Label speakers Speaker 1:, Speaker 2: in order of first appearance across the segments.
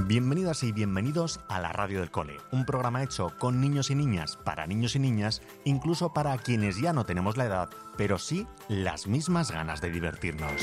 Speaker 1: Bienvenidas y bienvenidos a la Radio del Cole, un programa hecho con niños y niñas, para niños y niñas, incluso para quienes ya no tenemos la edad, pero sí las mismas ganas de divertirnos.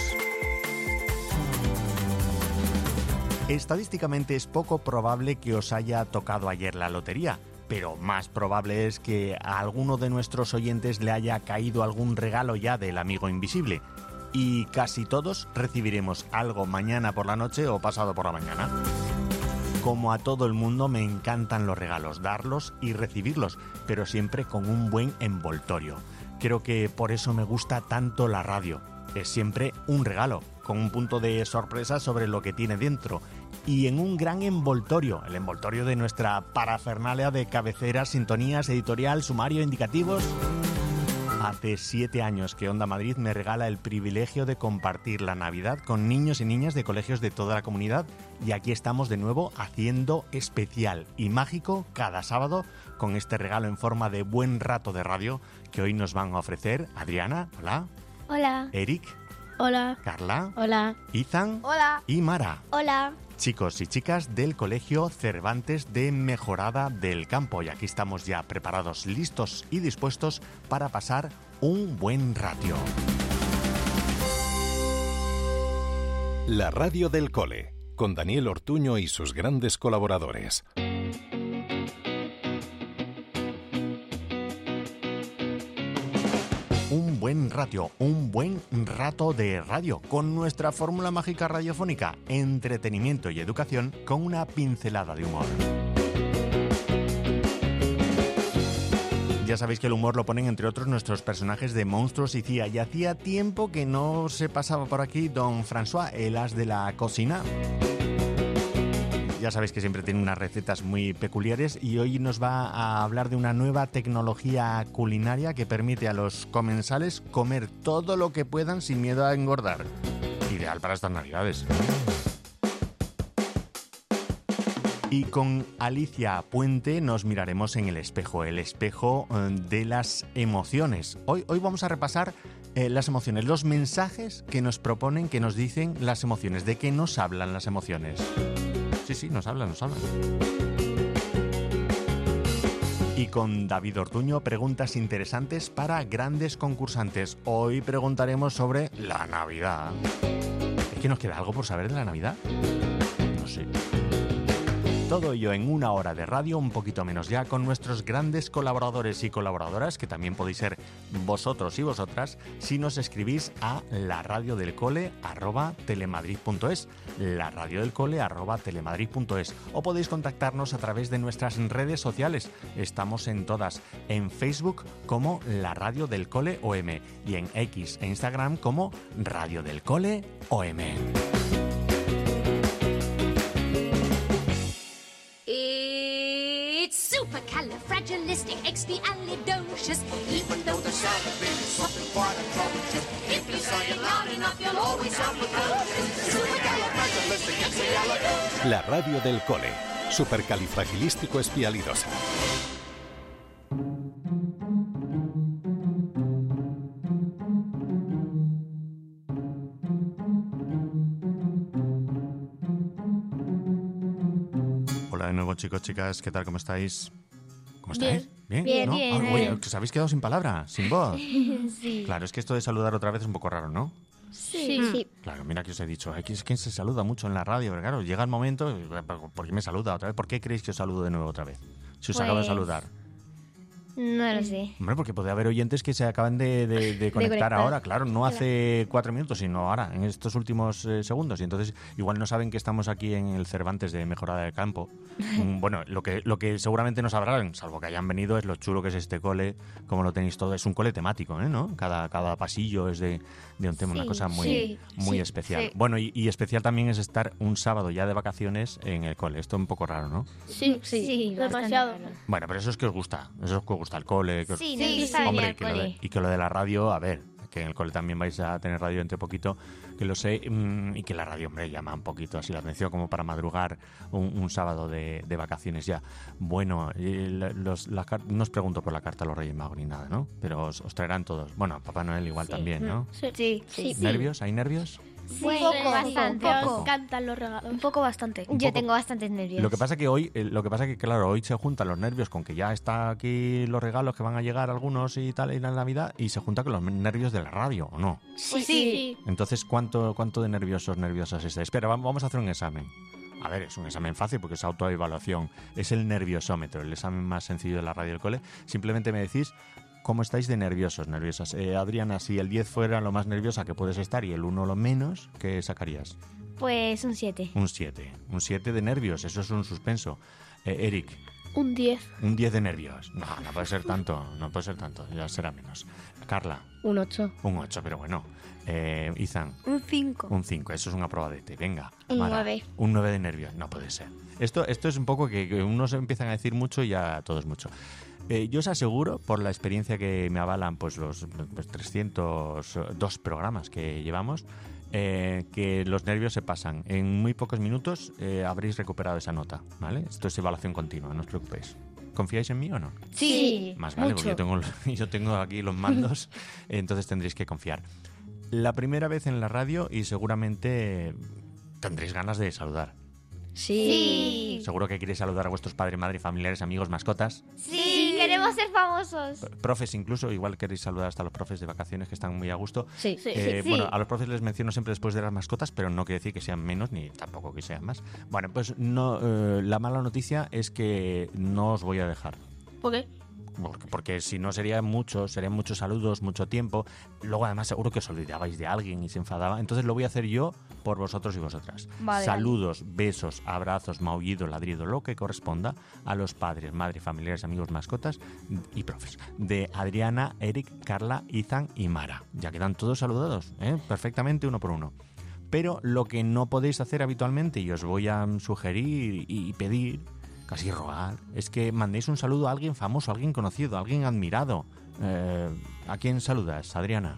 Speaker 1: Estadísticamente es poco probable que os haya tocado ayer la lotería, pero más probable es que a alguno de nuestros oyentes le haya caído algún regalo ya del amigo invisible. Y casi todos recibiremos algo mañana por la noche o pasado por la mañana. Como a todo el mundo me encantan los regalos, darlos y recibirlos, pero siempre con un buen envoltorio. Creo que por eso me gusta tanto la radio. Es siempre un regalo, con un punto de sorpresa sobre lo que tiene dentro. Y en un gran envoltorio, el envoltorio de nuestra parafernalia de cabeceras, sintonías, editorial, sumario, indicativos. Hace 7 años que Onda Madrid me regala el privilegio de compartir la Navidad con niños y niñas de colegios de toda la comunidad y aquí estamos de nuevo haciendo especial y mágico cada sábado con este regalo en forma de buen rato de radio que hoy nos van a ofrecer Adriana, hola.
Speaker 2: Hola.
Speaker 1: Eric.
Speaker 2: Hola.
Speaker 1: Carla.
Speaker 2: Hola.
Speaker 1: Ethan.
Speaker 2: Hola.
Speaker 1: Y Mara.
Speaker 2: Hola.
Speaker 1: Chicos y chicas del Colegio Cervantes de Mejorada del Campo. Y aquí estamos ya preparados, listos y dispuestos para pasar un buen rato.
Speaker 3: La Radio del Cole, con Daniel Ortuño y sus grandes colaboradores.
Speaker 1: Un buen rato de radio, con nuestra fórmula mágica radiofónica, entretenimiento y educación con una pincelada de humor. Ya sabéis que el humor lo ponen entre otros nuestros personajes de Monstruos y CIA, y hacía tiempo que no se pasaba por aquí don François, el as de la cocina. Ya sabéis que siempre tiene unas recetas muy peculiares y hoy nos va a hablar de una nueva tecnología culinaria que permite a los comensales comer todo lo que puedan sin miedo a engordar. Ideal para estas navidades. Y con Alicia Puente nos miraremos en el espejo de las emociones. Hoy vamos a repasar las emociones, los mensajes que nos proponen, que nos dicen las emociones, de qué nos hablan las emociones. Sí, nos hablan. Y con David Ortuño, preguntas interesantes para grandes concursantes. Hoy preguntaremos sobre la Navidad. ¿Es que nos queda algo por saber de la Navidad? No sé. Todo ello en una hora de radio, un poquito menos ya, con nuestros grandes colaboradores y colaboradoras, que también podéis ser vosotros y vosotras, si nos escribís a laradiodelcole@telemadrid.es, laradiodelcole@telemadrid.es, o podéis contactarnos a través de nuestras redes sociales. Estamos en todas, en Facebook como La Radio del Cole OM y en X e Instagram como Radio del Cole OM.
Speaker 4: It's supercalifragilisticexpialidocious. Even though the sound of it is something quite atrocious, if you say it loud enough, you'll always sound precocious. Supercalifragilisticexpialidocious.
Speaker 3: La Radio del Cole, supercalifragilístico-espialidosa.
Speaker 1: Hola de nuevo, chicos, chicas, ¿qué tal? ¿Cómo estáis? ¿Cómo estáis?
Speaker 2: Bien,
Speaker 1: ¿no?
Speaker 2: bien.
Speaker 1: Oye, que os habéis quedado sin palabra, sin voz.
Speaker 2: Sí.
Speaker 1: Claro, es que esto de saludar otra vez es un poco raro, ¿no?
Speaker 2: Sí.
Speaker 1: Claro, mira que os he dicho, es que se saluda mucho en la radio, pero claro, llega el momento, ¿por qué me saluda otra vez? ¿Por qué creéis que os saludo de nuevo otra vez? Si os acabo de saludar.
Speaker 2: No lo sé.
Speaker 1: Hombre, porque puede haber oyentes que se acaban de conectar ahora, claro, no hace 4 minutos, sino ahora, en estos últimos segundos. Y entonces igual no saben que estamos aquí en el Cervantes de Mejorada del Campo. Bueno, lo que seguramente no sabrán, salvo que hayan venido, es lo chulo que es este cole, como lo tenéis todo. Es un cole temático, ¿no? Cada pasillo es de un tema, una cosa muy especial.
Speaker 2: Sí.
Speaker 1: Bueno, y especial también es estar un sábado ya de vacaciones en el cole. Esto es un poco raro, ¿no?
Speaker 2: Sí, demasiado.
Speaker 1: Bueno, pero eso es que os gusta, gusta el cole. Que os...
Speaker 2: Sí,
Speaker 1: Hombre, que lo de la radio, a ver, que en el cole también vais a tener radio entre poquito, que lo sé, y que la radio, hombre, llama un poquito así la atención como para madrugar un sábado de vacaciones ya. Bueno, no os pregunto por la carta a los Reyes Magos ni nada, ¿no? Pero os traerán todos. Bueno, Papá Noel igual también, ¿no?
Speaker 2: Sí.
Speaker 1: ¿Nervios? ¿Hay nervios?
Speaker 2: Sí,
Speaker 5: bastante.
Speaker 2: un
Speaker 5: Me
Speaker 2: poco.
Speaker 5: encantan los regalos.
Speaker 6: Un poco bastante.
Speaker 2: Yo tengo bastantes nervios.
Speaker 1: Lo que pasa que claro, hoy se juntan los nervios con que ya está aquí los regalos que van a llegar algunos y tal, y la Navidad, y se junta con los nervios de la radio, ¿o no?
Speaker 5: Sí.
Speaker 1: Entonces, ¿cuánto de nerviosas estáis? Espera, vamos a hacer un examen. A ver, es un examen fácil porque es autoevaluación. Es el nerviosómetro, el examen más sencillo de la radio del cole. Simplemente me decís cómo estáis de nerviosos, nerviosas. Adriana, si el 10 fuera lo más nerviosa que puedes estar y el 1 lo menos, ¿qué sacarías?
Speaker 2: Pues un 7.
Speaker 1: Un 7. Un 7 de nervios, eso es un suspenso. Eric.
Speaker 5: Un 10.
Speaker 1: Un 10 de nervios. No puede ser tanto, ya será menos. Carla.
Speaker 6: Un 8.
Speaker 1: Un 8, pero bueno. Izan.
Speaker 2: Un 5.
Speaker 1: Un 5, eso es un aprobadete. Venga.
Speaker 2: Un
Speaker 1: Mara,
Speaker 2: 9.
Speaker 1: Un 9 de nervios, no puede ser. Esto es un poco que unos empiezan a decir mucho y ya todo es mucho. Yo os aseguro, por la experiencia que me avalan pues los 302 programas que llevamos, que los nervios se pasan. En muy pocos minutos habréis recuperado esa nota, ¿vale? Esto es evaluación continua, no os preocupéis. ¿Confiáis en mí o no?
Speaker 2: Sí.
Speaker 1: Más vale,
Speaker 6: mucho.
Speaker 1: porque yo tengo aquí los mandos, entonces tendréis que confiar. La primera vez en la radio y seguramente tendréis ganas de saludar.
Speaker 2: Sí.
Speaker 1: Seguro que queréis saludar a vuestros padres, madre, familiares, amigos, mascotas.
Speaker 2: Sí, queremos ser famosos.
Speaker 1: Profes incluso, igual queréis saludar hasta a los profes de vacaciones que están muy a gusto.
Speaker 6: Sí.
Speaker 5: Sí.
Speaker 1: Bueno, a los profes les menciono siempre después de las mascotas, pero no quiere decir que sean menos ni tampoco que sean más. Bueno, pues no, la mala noticia es que no os voy a dejar.
Speaker 5: ¿Por qué?
Speaker 1: Porque si no serían muchos saludos, mucho tiempo. Luego además seguro que os olvidabais de alguien y se enfadaba. Entonces lo voy a hacer yo por vosotros y vosotras.
Speaker 6: Vale,
Speaker 1: Saludos, besos, abrazos, maullido, ladrido, lo que corresponda a los padres, madres, familiares, amigos, mascotas y profes. De Adriana, Eric, Carla, Izan y Mara. Ya quedan todos saludados, perfectamente uno por uno. Pero lo que no podéis hacer habitualmente y os voy a sugerir y pedir, casi rogar, es que mandéis un saludo a alguien famoso, a alguien conocido, a alguien admirado. ¿A quién saludas, Adriana?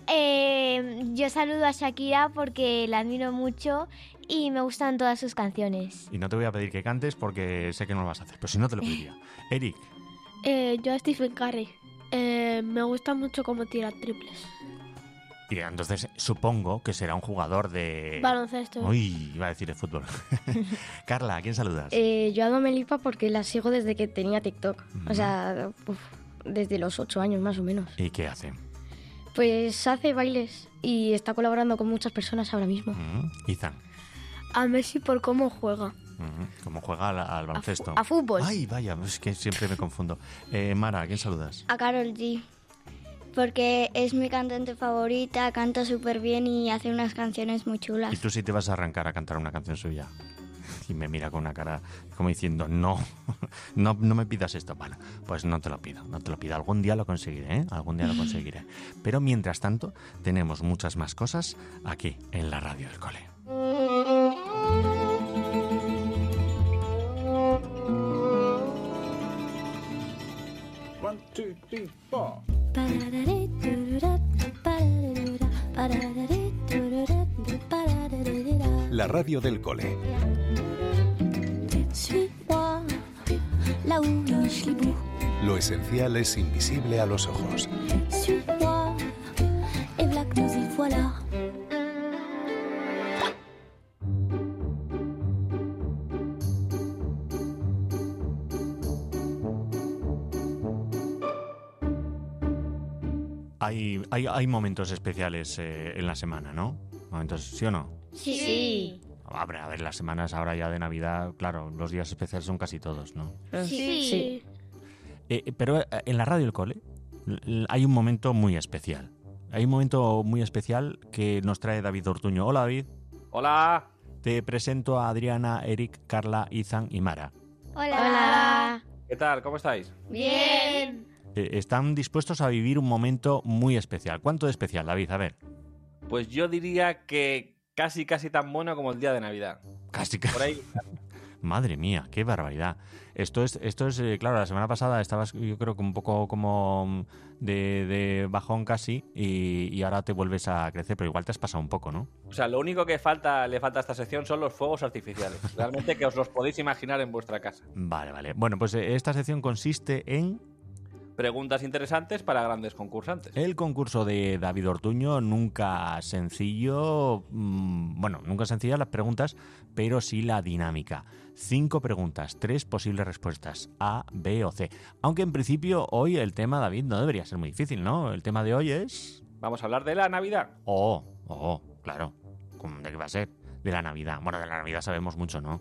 Speaker 2: Yo saludo a Shakira porque la admiro mucho y me gustan todas sus canciones.
Speaker 1: Y no te voy a pedir que cantes porque sé que no lo vas a hacer, pero si no te lo pediría. Eric.
Speaker 5: Yo a Stephen Curry. Me gusta mucho cómo tira triples.
Speaker 1: Y entonces supongo que será un jugador de...
Speaker 5: Baloncesto.
Speaker 1: Uy, iba a decir de fútbol. Carla, ¿a quién saludas?
Speaker 6: Yo a Dua Lipa porque la sigo desde que tenía TikTok.
Speaker 1: Ujú.
Speaker 6: O sea, desde los 8 años más o menos.
Speaker 1: ¿Y qué hace?
Speaker 6: Pues hace bailes y está colaborando con muchas personas ahora mismo.
Speaker 1: Izan.
Speaker 5: A Messi por cómo juega.
Speaker 1: ¿Cómo juega al baloncesto?
Speaker 6: A fútbol.
Speaker 1: Ay, vaya, es que siempre me confundo. Mara, ¿a quién saludas?
Speaker 2: A Karol G. Porque es mi cantante favorita, canta súper bien y hace unas canciones muy
Speaker 1: Y
Speaker 2: chulas.
Speaker 1: tú sí te vas a arrancar a cantar una canción suya. Y me mira con una cara como diciendo, no me pidas esto. Bueno, pues no te lo pido. Algún día lo conseguiré, ¿eh? Algún día lo conseguiré. Pero mientras tanto, tenemos muchas más cosas aquí, en la radio del cole.
Speaker 7: One, two, three, four.
Speaker 3: La radio del cole.
Speaker 4: Suis-moi, là où je les bouts.
Speaker 3: Lo esencial es invisible a los ojos.
Speaker 4: Suis-moi, et voilà que nous y voilà.
Speaker 1: Hay momentos especiales en la semana, ¿no? Momentos, ¿sí o no?
Speaker 2: Sí.
Speaker 1: A ver, las semanas ahora ya de Navidad, claro, los días especiales son casi todos, ¿no?
Speaker 6: Sí.
Speaker 1: Pero en la radio del cole hay un momento muy especial. Hay un momento muy especial que nos trae David Ortuño. Hola, David.
Speaker 8: Hola.
Speaker 1: Te presento a Adriana, Eric, Carla, Izan y Mara.
Speaker 2: Hola.
Speaker 8: ¿Qué tal? ¿Cómo estáis?
Speaker 2: Bien.
Speaker 1: Están dispuestos a vivir un momento muy especial. ¿Cuánto de especial, David? A ver.
Speaker 8: Pues yo diría que casi tan bueno como el día de Navidad.
Speaker 1: Casi.
Speaker 8: Por ahí.
Speaker 1: Madre mía, qué barbaridad. Esto es claro, la semana pasada estabas, yo creo que un poco como de bajón casi y ahora te vuelves a crecer, pero igual te has pasado un poco, ¿no?
Speaker 8: O sea, lo único que le falta a esta sección son los fuegos artificiales. Realmente que os los podéis imaginar en vuestra casa.
Speaker 1: Vale. Bueno, pues esta sección consiste en
Speaker 8: preguntas interesantes para grandes concursantes.
Speaker 1: El concurso de David Ortuño, nunca sencillo, nunca sencillas las preguntas, pero sí la dinámica. 5 preguntas, 3 posibles respuestas, A, B o C. Aunque en principio hoy el tema, David, no debería ser muy difícil, ¿no? El tema de hoy es...
Speaker 8: Vamos a hablar de la Navidad.
Speaker 1: Claro. ¿De qué va a ser? De la Navidad. Bueno, de la Navidad sabemos mucho, ¿no?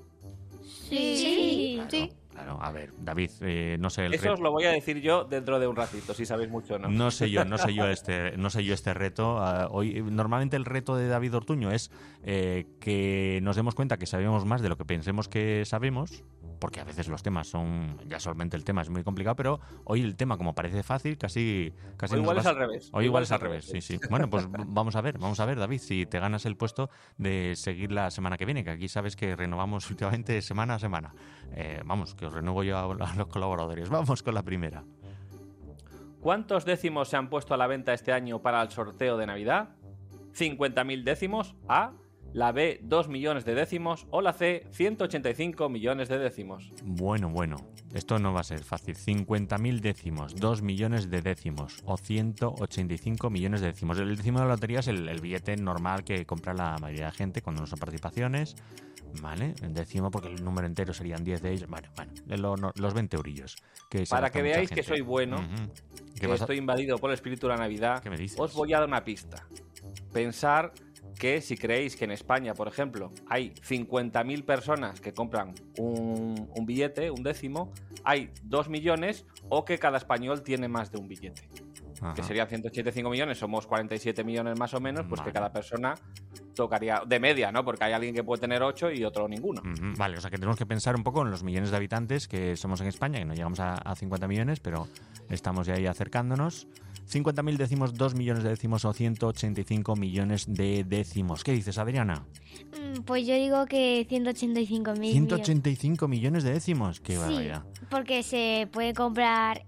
Speaker 5: Sí.
Speaker 1: Claro, a ver, David, no sé el
Speaker 8: Eso os lo voy a decir yo dentro de un ratito, si sabéis mucho o no.
Speaker 1: No sé yo este reto. Hoy normalmente el reto de David Ortuño es que nos demos cuenta que sabemos más de lo que pensemos que sabemos, porque a veces los temas son, ya solamente el tema es muy complicado, pero hoy el tema, como parece fácil, casi
Speaker 8: o igual es al revés.
Speaker 1: Hoy igual es al revés, sí. Bueno, pues vamos a ver, David, si te ganas el puesto de seguir la semana que viene, que aquí sabes que renovamos últimamente semana a semana. Que os renuevo yo a los colaboradores. Vamos con la primera.
Speaker 8: ¿Cuántos décimos se han puesto a la venta este año para el sorteo de Navidad? ¿50.000 décimos? A. La B, 2 millones de décimos. O la C, 185 millones de décimos.
Speaker 1: Bueno. Esto no va a ser fácil. 50.000 décimos, 2 millones de décimos o 185 millones de décimos. El décimo de la lotería es el billete normal que compra la mayoría de gente cuando no son participaciones. ¿Vale? El décimo, porque el número entero serían 10 de ellos. Bueno, los 20 eurillos.
Speaker 8: Para que veáis que soy bueno, que estoy invadido por el espíritu de la Navidad,
Speaker 1: ¿qué me dices?
Speaker 8: Os voy a dar una pista. Pensar que si creéis que en España, por ejemplo, hay 50.000 personas que compran un billete, un décimo, hay 2 millones o que cada español tiene más de un billete.
Speaker 1: Ajá.
Speaker 8: Que serían 185 millones, somos 47 millones más o menos, pues que cada persona tocaría de media, ¿no? Porque hay alguien que puede tener 8 y otro ninguno.
Speaker 1: Vale, o sea que tenemos que pensar un poco en los millones de habitantes que somos en España, que no llegamos a 50 millones, pero estamos ya ahí acercándonos. 50.000 décimos, 2 millones de décimos o 185 millones de décimos. ¿Qué dices, Adriana?
Speaker 2: Pues yo digo que 185.000.
Speaker 1: 185 millones de décimos. Qué
Speaker 2: sí,
Speaker 1: barbaridad.
Speaker 2: Porque se puede comprar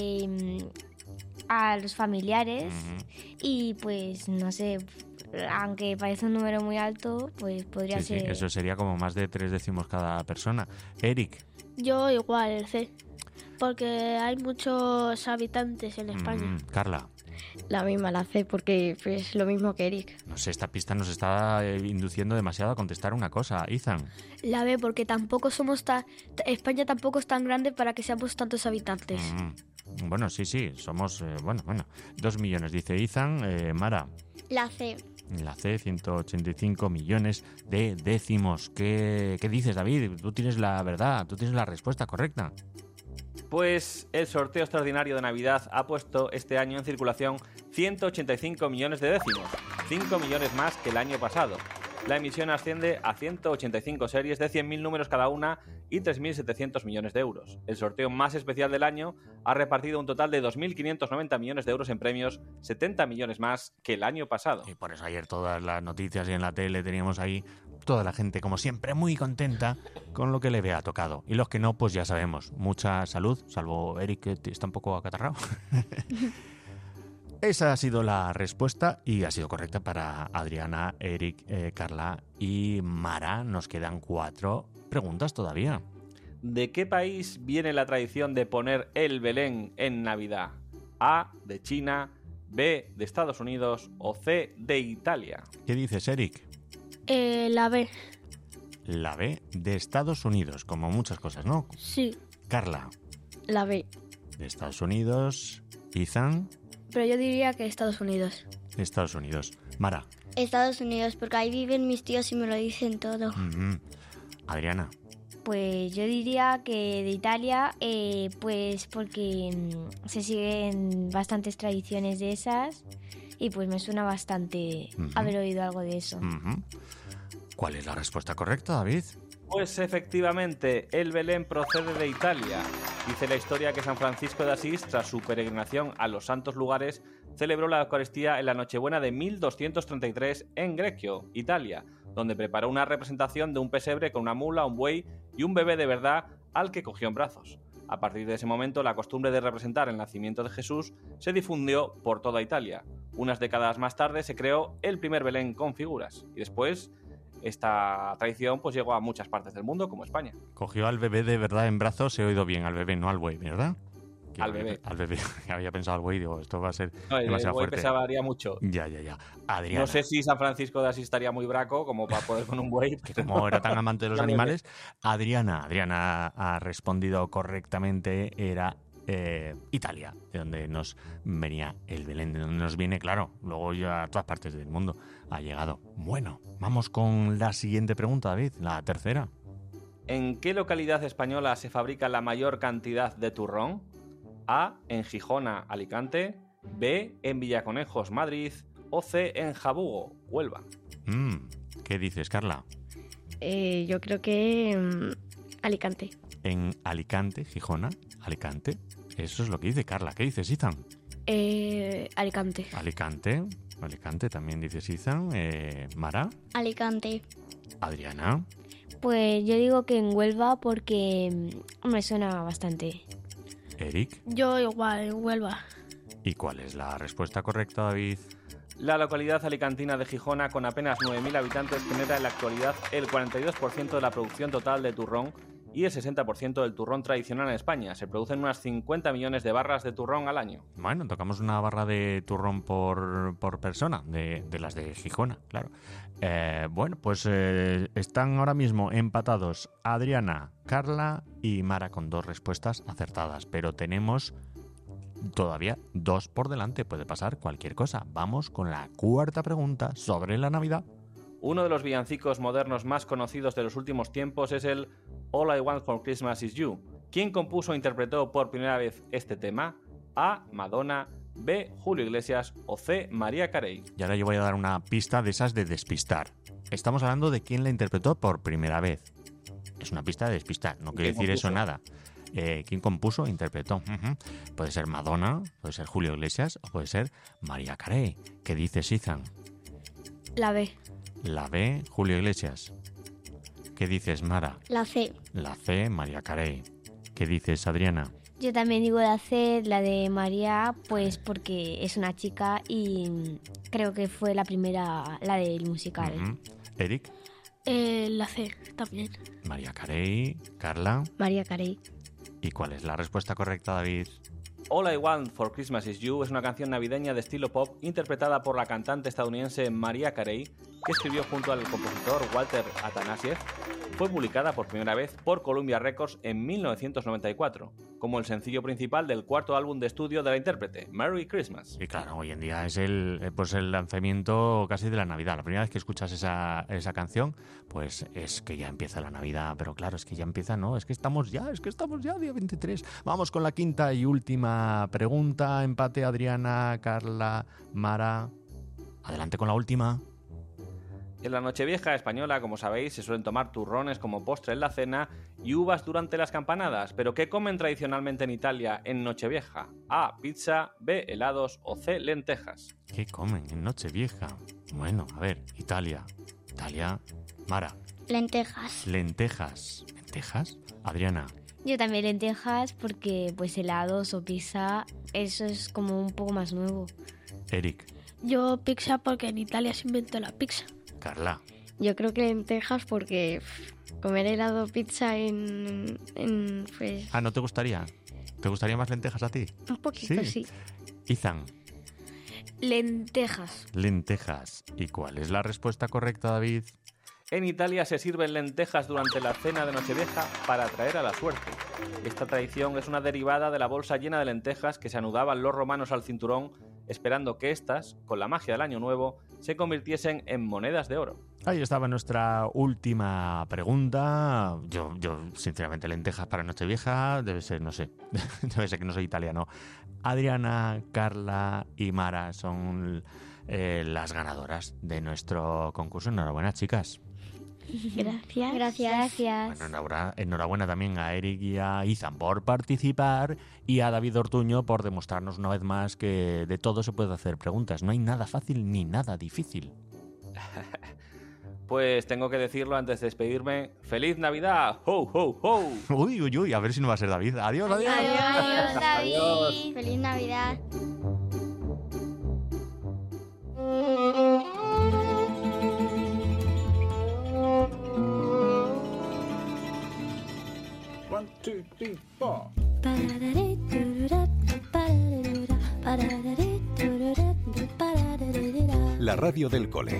Speaker 2: a los familiares y pues no sé, aunque parece un número muy alto, pues podría ser...
Speaker 1: Sí, eso sería como más de 3 décimos cada persona. Eric.
Speaker 5: Yo igual, el C. Porque hay muchos habitantes en España.
Speaker 1: Carla.
Speaker 6: La misma, la C, porque es lo mismo que Eric.
Speaker 1: No sé, esta pista nos está induciendo demasiado a contestar una cosa. Ethan.
Speaker 5: La B, porque tampoco somos España tampoco es tan grande para que seamos tantos habitantes.
Speaker 1: Bueno, sí, somos... 2 millones, dice Ethan. Mara.
Speaker 6: La C.
Speaker 1: La C, 185 millones de décimos. ¿Qué dices, David? Tú tienes la verdad, tú tienes la respuesta correcta.
Speaker 8: Pues el sorteo extraordinario de Navidad ha puesto este año en circulación 185 millones de décimos, 5 millones más que el año pasado. La emisión asciende a 185 series de 100.000 números cada una y 3.700 millones de euros. El sorteo más especial del año ha repartido un total de 2.590 millones de euros en premios, 70 millones más que el año pasado.
Speaker 1: Y por eso ayer todas las noticias y en la tele teníamos ahí toda la gente, como siempre, muy contenta con lo que le vea tocado. Y los que no, pues ya sabemos, mucha salud, salvo Eric, que está un poco acatarrado. Esa ha sido la respuesta y ha sido correcta para Adriana, Eric, Carla y Mara. Nos quedan 4 preguntas todavía.
Speaker 8: ¿De qué país viene la tradición de poner el Belén en Navidad? A, de China, B, de Estados Unidos o C, de Italia.
Speaker 1: ¿Qué dices, Eric?
Speaker 5: La B.
Speaker 1: La B, de Estados Unidos, como muchas cosas, ¿no?
Speaker 5: Sí.
Speaker 1: Carla.
Speaker 6: La B.
Speaker 1: De Estados Unidos. Ethan.
Speaker 5: Pero yo diría que Estados Unidos.
Speaker 1: De Estados Unidos. Mara.
Speaker 6: Estados Unidos, porque ahí viven mis tíos y me lo dicen todo.
Speaker 1: Adriana.
Speaker 2: Pues yo diría que de Italia, pues porque se siguen bastantes tradiciones de esas y pues me suena bastante haber oído algo de eso.
Speaker 1: ¿Cuál es la respuesta correcta, David?
Speaker 8: Pues efectivamente, el Belén procede de Italia. Dice la historia que San Francisco de Asís, tras su peregrinación a los santos lugares, celebró la Eucaristía en la Nochebuena de 1233 en Greccio, Italia, donde preparó una representación de un pesebre con una mula, un buey y un bebé de verdad al que cogió en brazos. A partir de ese momento, la costumbre de representar el nacimiento de Jesús se difundió por toda Italia. Unas décadas más tarde se creó el primer Belén con figuras y después esta tradición pues llegó a muchas partes del mundo, como España.
Speaker 1: Cogió al bebé de verdad en brazos, he oído bien, al bebé, no al buey, ¿verdad?
Speaker 8: Al bebé.
Speaker 1: Al bebé. Había pensado al buey, digo, esto va a ser
Speaker 8: No, el
Speaker 1: demasiado
Speaker 8: buey
Speaker 1: fuerte.
Speaker 8: pesaría mucho.
Speaker 1: Ya. Adriana.
Speaker 8: No sé si San Francisco de Asís estaría muy braco como para poder con un buey.
Speaker 1: Que como era tan amante de los animales, Adriana ha respondido correctamente, era Italia, de donde nos venía el Belén, de donde nos viene, claro, luego ya a todas partes del mundo ha llegado. Bueno, vamos con la siguiente pregunta, David, la tercera.
Speaker 8: ¿En qué localidad española se fabrica la mayor cantidad de turrón? A, en Gijona, Alicante. B, en Villaconejos, Madrid. O C, en Jabugo, Huelva.
Speaker 1: ¿Qué dices, Carla?
Speaker 6: Yo creo que Alicante.
Speaker 1: En Alicante, Gijona, Alicante. Eso es lo que dice Carla. ¿Qué dices, Ethan?
Speaker 6: Alicante.
Speaker 1: Alicante también dices, Ethan. Mara,
Speaker 5: Alicante.
Speaker 1: Adriana.
Speaker 2: Pues yo digo que en Huelva porque me suena bastante.
Speaker 1: Eric.
Speaker 5: Yo igual, en Huelva.
Speaker 1: ¿Y cuál es la respuesta correcta, David?
Speaker 8: La localidad alicantina de Gijona, con apenas 9.000 habitantes, genera en la actualidad el 42% de la producción total de turrón y el 60% del turrón tradicional en España. Se producen unas 50 millones de barras de turrón al año.
Speaker 1: Bueno, tocamos una barra de turrón por persona, de las de Gijona, claro. Bueno, pues están ahora mismo empatados Adriana, Carla y Mara con 2 respuestas acertadas, pero tenemos todavía 2 por delante, puede pasar cualquier cosa. Vamos con la cuarta pregunta sobre la Navidad.
Speaker 8: Uno de los villancicos modernos más conocidos de los últimos tiempos es el All I Want for Christmas is You. ¿Quién compuso e interpretó por primera vez este tema? A, Madonna. B, Julio Iglesias. O C, Mariah Carey.
Speaker 1: Y ahora yo voy a dar una pista de esas de despistar. Estamos hablando de quién la interpretó por primera vez. Es una pista de despistar, no quiere decir eso nada. ¿Quién compuso e interpretó? Puede ser Madonna, puede ser Julio Iglesias o puede ser Mariah Carey. ¿Qué dices, Ethan?
Speaker 6: La B.
Speaker 1: La B, Julio Iglesias. ¿Qué dices, Mara?
Speaker 5: La C.
Speaker 1: La C, Mariah Carey. ¿Qué dices, Adriana?
Speaker 2: Yo también digo de hacer la de María, pues porque es una chica y creo que fue la primera, la del musical.
Speaker 1: Eric.
Speaker 5: La C también.
Speaker 1: Mariah Carey. Carla.
Speaker 6: Mariah Carey.
Speaker 1: ¿Y cuál es la respuesta correcta, David?
Speaker 8: All I Want for Christmas is You es una canción navideña de estilo pop interpretada por la cantante estadounidense Mariah Carey, que escribió junto al compositor Walter Atanasieff. Fue publicada por primera vez por Columbia Records en 1994, como el sencillo principal del cuarto álbum de estudio de la intérprete, Merry Christmas.
Speaker 1: Y claro, hoy en día es el lanzamiento casi de la Navidad. La primera vez que escuchas esa canción, pues es que ya empieza la Navidad. Pero claro, es que ya empieza, ¿no? Es que estamos ya, día 23. Vamos con la quinta y última pregunta. Empate, Adriana, Carla, Mara. Adelante con la última.
Speaker 8: En la Nochevieja española, como sabéis, se suelen tomar turrones como postre en la cena y uvas durante las campanadas. ¿Pero qué comen tradicionalmente en Italia en Nochevieja? A, pizza. B, helados. O C, lentejas.
Speaker 1: ¿Qué comen en Nochevieja? Bueno, a ver, Italia, Mara.
Speaker 5: Lentejas.
Speaker 1: ¿Lentejas? Adriana.
Speaker 2: Yo también lentejas porque pues helados o pizza, eso es como un poco más nuevo.
Speaker 1: Eric.
Speaker 5: Yo pizza porque en Italia se inventó la pizza.
Speaker 1: Carla.
Speaker 6: Yo creo que lentejas porque comer helado o pizza pues...
Speaker 1: ¿No te gustaría? ¿Te gustarían más lentejas a ti?
Speaker 6: Un poquito, sí.
Speaker 1: Ethan.
Speaker 6: Lentejas.
Speaker 1: Lentejas. ¿Y cuál es la respuesta correcta, David?
Speaker 8: En Italia se sirven lentejas durante la cena de Nochevieja para atraer a la suerte. Esta tradición es una derivada de la bolsa llena de lentejas que se anudaban los romanos al cinturón, esperando que éstas, con la magia del Año Nuevo, se convirtiesen en monedas de oro.
Speaker 1: Ahí estaba nuestra última pregunta. Yo sinceramente, lentejas para Nochevieja, debe ser, no sé, debe ser que no soy italiano. Adriana, Carla y Mara son las ganadoras de nuestro concurso. Enhorabuena, chicas.
Speaker 5: Gracias.
Speaker 1: Bueno, enhorabuena también a Eric y a Ethan por participar y a David Ortuño por demostrarnos una vez más que de todo se puede hacer preguntas. No hay nada fácil ni nada difícil.
Speaker 8: Pues tengo que decirlo antes de despedirme. ¡Feliz Navidad! ¡Ho, ho, ho!
Speaker 1: Uy, a ver si no va a ser David. Adiós.
Speaker 2: Adiós, David.
Speaker 8: Adiós.
Speaker 5: Feliz Navidad.
Speaker 7: One, two, three, four.
Speaker 5: Ba-da-dee-doo-doo-da.
Speaker 3: La radio del cole.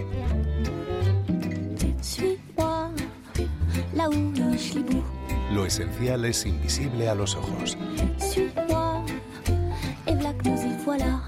Speaker 9: Suis-moi, là où le chibou.
Speaker 3: Lo esencial es invisible a los ojos.
Speaker 9: Suis-moi, et voilà que nous y voilà.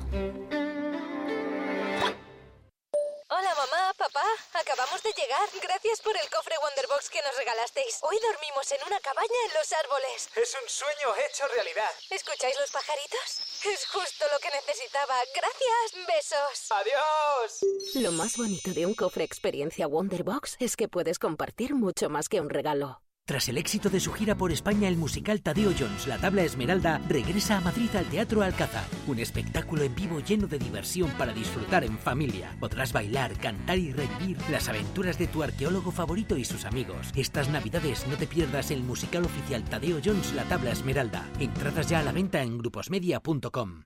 Speaker 10: Hola mamá, papá, acabamos de llegar. Gracias por el cofre Wonderbox que nos regalasteis. Hoy dormimos en una cabaña en los árboles.
Speaker 11: Es un sueño hecho realidad.
Speaker 10: ¿Escucháis los pajaritos? Es justo lo que necesitaba. Gracias, besos.
Speaker 11: ¡Adiós!
Speaker 12: Lo más bonito de un cofre experiencia Wonderbox es que puedes compartir mucho más que un regalo.
Speaker 13: Tras el éxito de su gira por España, el musical Tadeo Jones, La Tabla Esmeralda, regresa a Madrid al Teatro Alcázar. Un espectáculo en vivo lleno de diversión para disfrutar en familia. Podrás bailar, cantar y revivir las aventuras de tu arqueólogo favorito y sus amigos. Estas Navidades no te pierdas el musical oficial Tadeo Jones, La Tabla Esmeralda. Entradas ya a la venta en gruposmedia.com.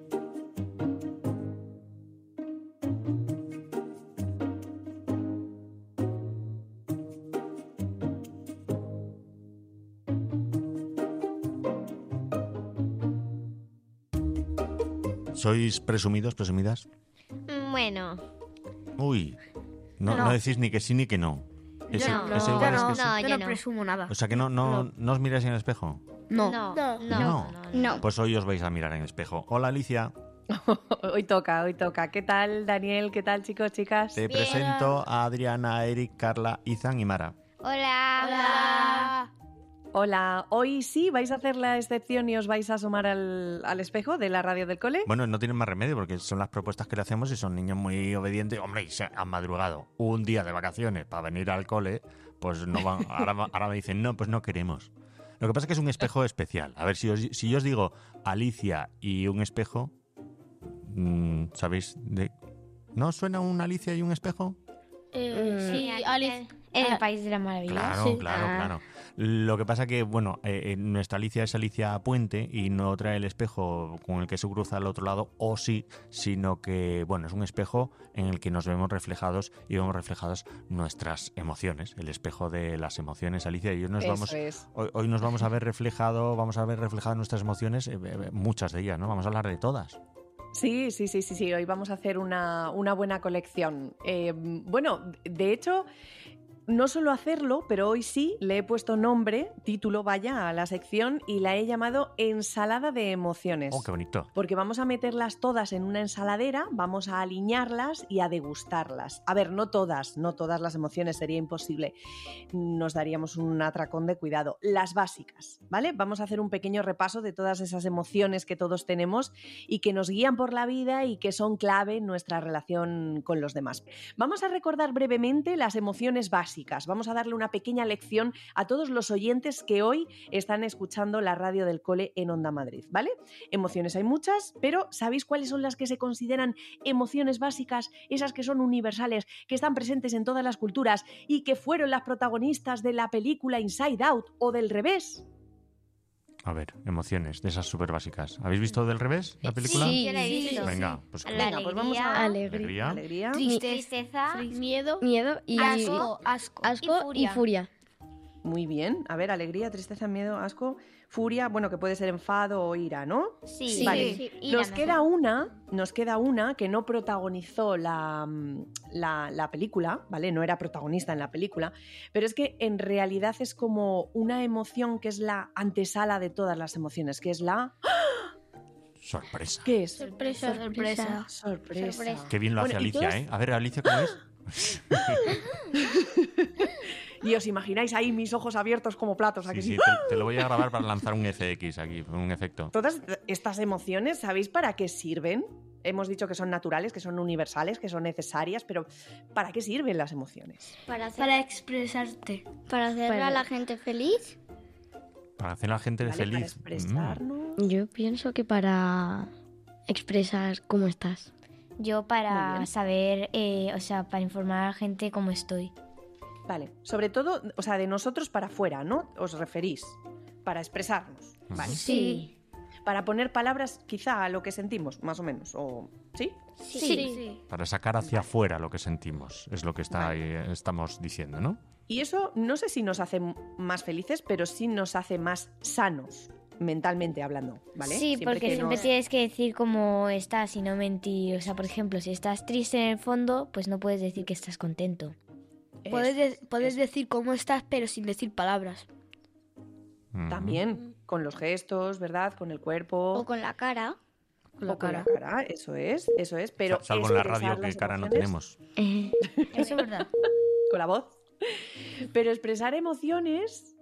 Speaker 1: ¿Sois presumidos, presumidas?
Speaker 2: Bueno.
Speaker 1: Uy, no decís ni que sí ni que no. Yo
Speaker 5: no presumo nada.
Speaker 1: O sea que no os miráis en el espejo.
Speaker 5: No.
Speaker 1: Pues hoy os vais a mirar en el espejo. Hola, Alicia.
Speaker 14: Hoy toca. ¿Qué tal, Daniel? ¿Qué tal, chicos, chicas?
Speaker 1: Te presento a Adriana, Eric, Carla, Izan y Mara.
Speaker 14: Hola, hoy sí vais a hacer la excepción y os vais a asomar al espejo de la radio del cole.
Speaker 1: Bueno, no tienen más remedio porque son las propuestas que le hacemos y son niños muy obedientes. Hombre, y se han madrugado un día de vacaciones para venir al cole, pues no van. Ahora me dicen, no, pues no queremos. Lo que pasa es que es un espejo especial. A ver, si yo os digo Alicia y un espejo, ¿sabéis de...? ¿No os suena un Alicia y un espejo?
Speaker 5: Sí, Alice.
Speaker 2: En el País de la Maravilla.
Speaker 1: Claro. Lo que pasa que, bueno, nuestra Alicia es Alicia Puente y no trae el espejo con el que se cruza al otro lado, o sí, sino que, bueno, es un espejo en el que nos vemos reflejados y vemos reflejadas nuestras emociones, el espejo de las emociones, Alicia. Y hoy nos vamos a ver reflejadas nuestras emociones, muchas de ellas, ¿no? Vamos a hablar de todas.
Speaker 14: Sí. Hoy vamos a hacer una buena colección. Bueno, de hecho, no solo hacerlo, pero hoy sí le he puesto título a la sección y la he llamado Ensalada de Emociones.
Speaker 1: ¡Oh, qué bonito!
Speaker 14: Porque vamos a meterlas todas en una ensaladera, vamos a alinearlas y a degustarlas. A ver, no todas las emociones, sería imposible. Nos daríamos un atracón de cuidado. Las básicas, ¿vale? Vamos a hacer un pequeño repaso de todas esas emociones que todos tenemos y que nos guían por la vida y que son clave en nuestra relación con los demás. Vamos a recordar brevemente las emociones básicas. Vamos a darle una pequeña lección a todos los oyentes que hoy están escuchando la radio del cole en Onda Madrid, ¿vale? Emociones hay muchas, pero ¿sabéis cuáles son las que se consideran emociones básicas? Esas que son universales, que están presentes en todas las culturas y que fueron las protagonistas de la película Inside Out o Del Revés.
Speaker 1: A ver, emociones de esas súper básicas. ¿Habéis visto Del Revés, la película?
Speaker 2: Sí, yo la he visto.
Speaker 1: Venga, pues
Speaker 14: vamos a
Speaker 6: alegría.
Speaker 2: Tristeza,
Speaker 5: miedo
Speaker 6: y asco y furia.
Speaker 14: Muy bien. A ver, alegría, tristeza, miedo, asco, furia, bueno, que puede ser enfado o ira, ¿no?
Speaker 2: Sí.
Speaker 14: Vale. Sí. Nos queda una que no protagonizó la película, ¿vale? No era protagonista en la película, pero es que en realidad es como una emoción que es la antesala de todas las emociones, que es la...
Speaker 1: Sorpresa.
Speaker 14: ¿Qué es?
Speaker 5: Sorpresa.
Speaker 1: Qué bien lo hace Alicia, ¿eh? A ver, Alicia, ¿cómo es?
Speaker 14: Y os imagináis ahí mis ojos abiertos como platos. Aquí.
Speaker 1: Sí, te lo voy a grabar para lanzar un FX aquí, un efecto.
Speaker 14: Todas estas emociones, ¿sabéis para qué sirven? Hemos dicho que son naturales, que son universales, que son necesarias, pero ¿para qué sirven las emociones?
Speaker 5: Para expresarte.
Speaker 6: Para hacer a la gente feliz.
Speaker 1: Para hacer a la gente feliz.
Speaker 14: Para expresarnos.
Speaker 6: Yo pienso que para expresar cómo estás.
Speaker 2: Yo para saber, para informar a la gente cómo estoy.
Speaker 14: Vale, sobre todo, o sea, de nosotros para afuera, ¿no? Os referís, para expresarnos, ¿vale?
Speaker 2: Sí.
Speaker 14: Para poner palabras quizá a lo que sentimos, más o menos, ¿o sí?
Speaker 5: Sí.
Speaker 1: Para sacar hacia afuera lo que sentimos, es lo que estamos diciendo, ¿no?
Speaker 14: Y eso no sé si nos hace más felices, pero sí nos hace más sanos. mentalmente hablando, ¿vale?
Speaker 2: Sí, porque siempre tienes que decir cómo estás y no mentir. O sea, por ejemplo, si estás triste en el fondo, pues no puedes decir que estás contento.
Speaker 5: Puedes decir cómo estás, pero sin decir palabras.
Speaker 14: También, con los gestos, ¿verdad? Con el cuerpo.
Speaker 6: O con la cara.
Speaker 14: Con la cara, eso es. Pero
Speaker 1: salvo en la radio, que cara no tenemos.
Speaker 2: Eso es verdad.
Speaker 14: Con la voz. Pero expresar emociones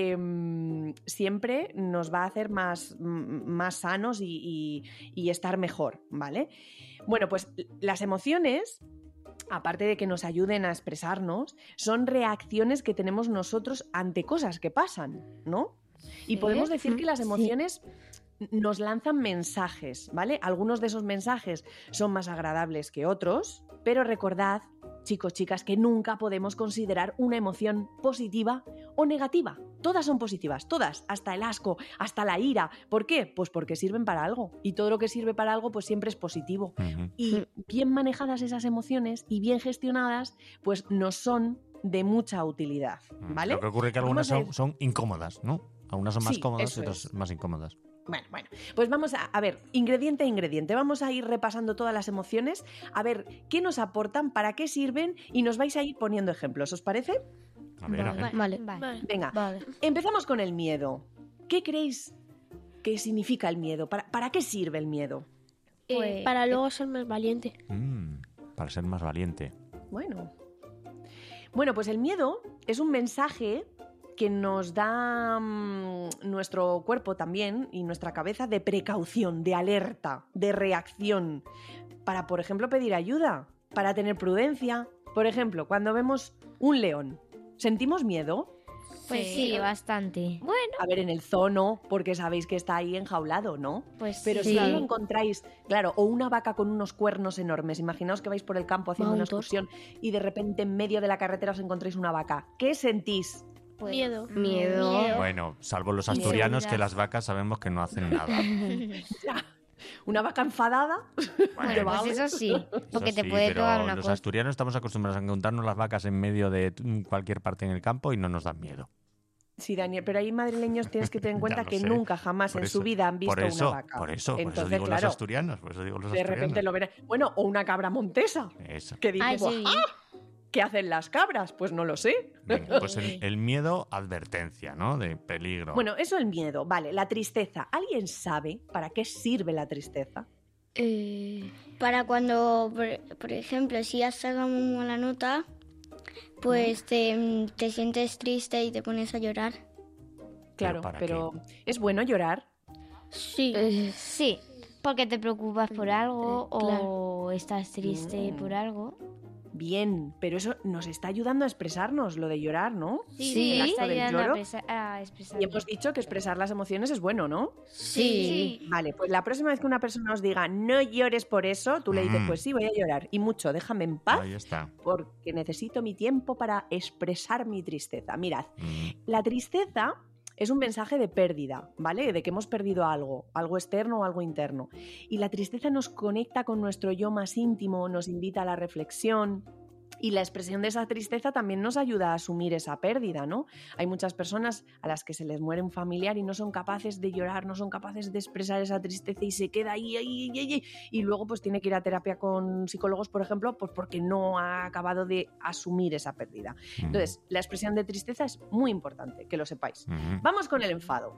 Speaker 14: siempre nos va a hacer más sanos y estar mejor, ¿vale? Bueno, pues las emociones, aparte de que nos ayuden a expresarnos, son reacciones que tenemos nosotros ante cosas que pasan, ¿no? Y podemos decir que las emociones nos lanzan mensajes, ¿vale? Algunos de esos mensajes son más agradables que otros, pero recordad, chicos, chicas, que nunca podemos considerar una emoción positiva o negativa. Todas son positivas, todas, hasta el asco, hasta la ira. ¿Por qué? Pues porque sirven para algo. Y todo lo que sirve para algo, pues siempre es positivo. Y bien manejadas esas emociones y bien gestionadas, pues nos son de mucha utilidad, ¿vale?
Speaker 1: Lo que ocurre es que algunas son incómodas, ¿no? Algunas son más cómodas y otras más incómodas.
Speaker 14: Bueno, pues vamos a ver, ingrediente a ingrediente, vamos a ir repasando todas las emociones, a ver qué nos aportan, para qué sirven y nos vais a ir poniendo ejemplos, ¿os parece?
Speaker 1: A ver.
Speaker 5: Vale.
Speaker 14: Venga, empezamos con el miedo. ¿Qué creéis que significa el miedo? ¿Para qué sirve el miedo?
Speaker 5: Para luego ser más valiente.
Speaker 1: Para ser más valiente.
Speaker 14: Bueno, pues el miedo es un mensaje que nos da nuestro cuerpo también y nuestra cabeza de precaución, de alerta, de reacción, para, por ejemplo, pedir ayuda, para tener prudencia. Por ejemplo, cuando vemos un león, ¿sentimos miedo?
Speaker 2: Pues sí, bastante.
Speaker 14: Bueno. A ver, en el zoo no, porque sabéis que está ahí enjaulado, ¿no?
Speaker 2: Pues
Speaker 14: pero si lo encontráis, claro, o una vaca con unos cuernos enormes, imaginaos que vais por el campo haciendo una excursión y de repente en medio de la carretera os encontráis una vaca. ¿Qué sentís?
Speaker 2: Pues,
Speaker 5: miedo.
Speaker 1: Bueno, salvo los asturianos, que las vacas sabemos que no hacen nada.
Speaker 14: Una vaca enfadada.
Speaker 2: Bueno, pues eso sí, porque te puede pegar una
Speaker 1: los
Speaker 2: cosa.
Speaker 1: asturianos estamos acostumbrados a encontrarnos las vacas en medio de cualquier parte en el campo y no nos dan miedo.
Speaker 14: Sí, Daniel, pero ahí madrileños tienes que tener en cuenta que nunca jamás en su vida han visto una vaca.
Speaker 1: Por eso digo los asturianos.
Speaker 14: De repente lo verán. Bueno, o una cabra montesa.
Speaker 1: Eso.
Speaker 14: Que digo, ¿qué hacen las cabras? Pues no lo sé.
Speaker 1: Venga, pues el miedo, advertencia, ¿no? De peligro.
Speaker 14: Bueno, eso el miedo. Vale, la tristeza. ¿Alguien sabe para qué sirve la tristeza?
Speaker 6: Para cuando, por ejemplo, si has sacado una mala nota, pues te sientes triste y te pones a llorar.
Speaker 14: Claro, pero ¿es bueno llorar?
Speaker 6: Sí.
Speaker 2: Sí, porque te preocupas por algo o estás triste por algo.
Speaker 14: Bien, pero eso nos está ayudando a expresarnos, lo de llorar, ¿no?
Speaker 2: Sí, está ayudando a expresar.
Speaker 14: Y hemos dicho que expresar las emociones es bueno, ¿no?
Speaker 2: Sí.
Speaker 14: Vale, pues la próxima vez que una persona os diga no llores por eso, tú le dices, pues sí, voy a llorar. Y mucho, déjame en paz.
Speaker 1: Ahí está.
Speaker 14: Porque necesito mi tiempo para expresar mi tristeza. Mirad, la tristeza es un mensaje de pérdida, ¿vale? De que hemos perdido algo externo o algo interno. Y la tristeza nos conecta con nuestro yo más íntimo, nos invita a la reflexión. Y la expresión de esa tristeza también nos ayuda a asumir esa pérdida, ¿no? Hay muchas personas a las que se les muere un familiar y no son capaces de llorar, no son capaces de expresar esa tristeza y se queda ahí, y luego pues tiene que ir a terapia con psicólogos, por ejemplo, pues porque no ha acabado de asumir esa pérdida. Entonces, la expresión de tristeza es muy importante, que lo sepáis. Vamos con el enfado.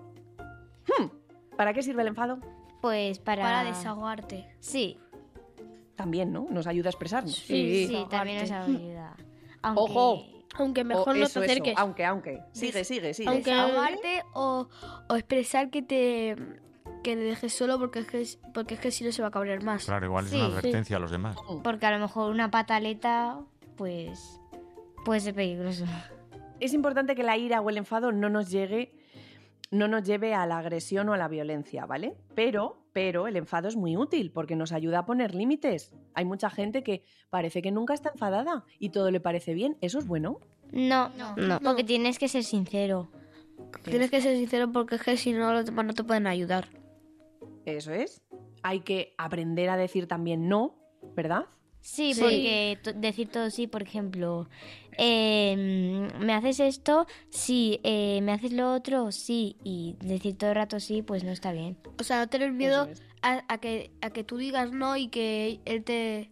Speaker 14: ¿Para qué sirve el enfado?
Speaker 2: Pues
Speaker 5: para desahogarte.
Speaker 2: Sí.
Speaker 14: También, ¿no? Nos ayuda a expresarnos.
Speaker 2: Sí, también nos ayuda.
Speaker 14: ¡Ojo!
Speaker 5: Aunque mejor no te acerques.
Speaker 14: Aunque. Sigue.
Speaker 5: Aunque desahogarte o expresar que te dejes solo porque es que si no se va a cabrear más.
Speaker 1: Claro, igual es una advertencia a los demás.
Speaker 2: Porque a lo mejor una pataleta, pues puede ser peligroso.
Speaker 14: Es importante que la ira o el enfado no nos lleve a la agresión o a la violencia, ¿vale? Pero el enfado es muy útil porque nos ayuda a poner límites. Hay mucha gente que parece que nunca está enfadada y todo le parece bien. ¿Eso es bueno?
Speaker 2: No. Porque tienes que ser sincero.
Speaker 5: Tienes que ser sincero porque es que si no, los demás no te pueden ayudar.
Speaker 14: Eso es. Hay que aprender a decir también no, ¿verdad?
Speaker 2: Sí, porque decir todo sí, por ejemplo, ¿me haces esto? Sí. ¿Me haces lo otro? Sí. Y decir todo el rato sí, pues no está bien.
Speaker 5: O sea, no tener miedo a que tú digas no y que él te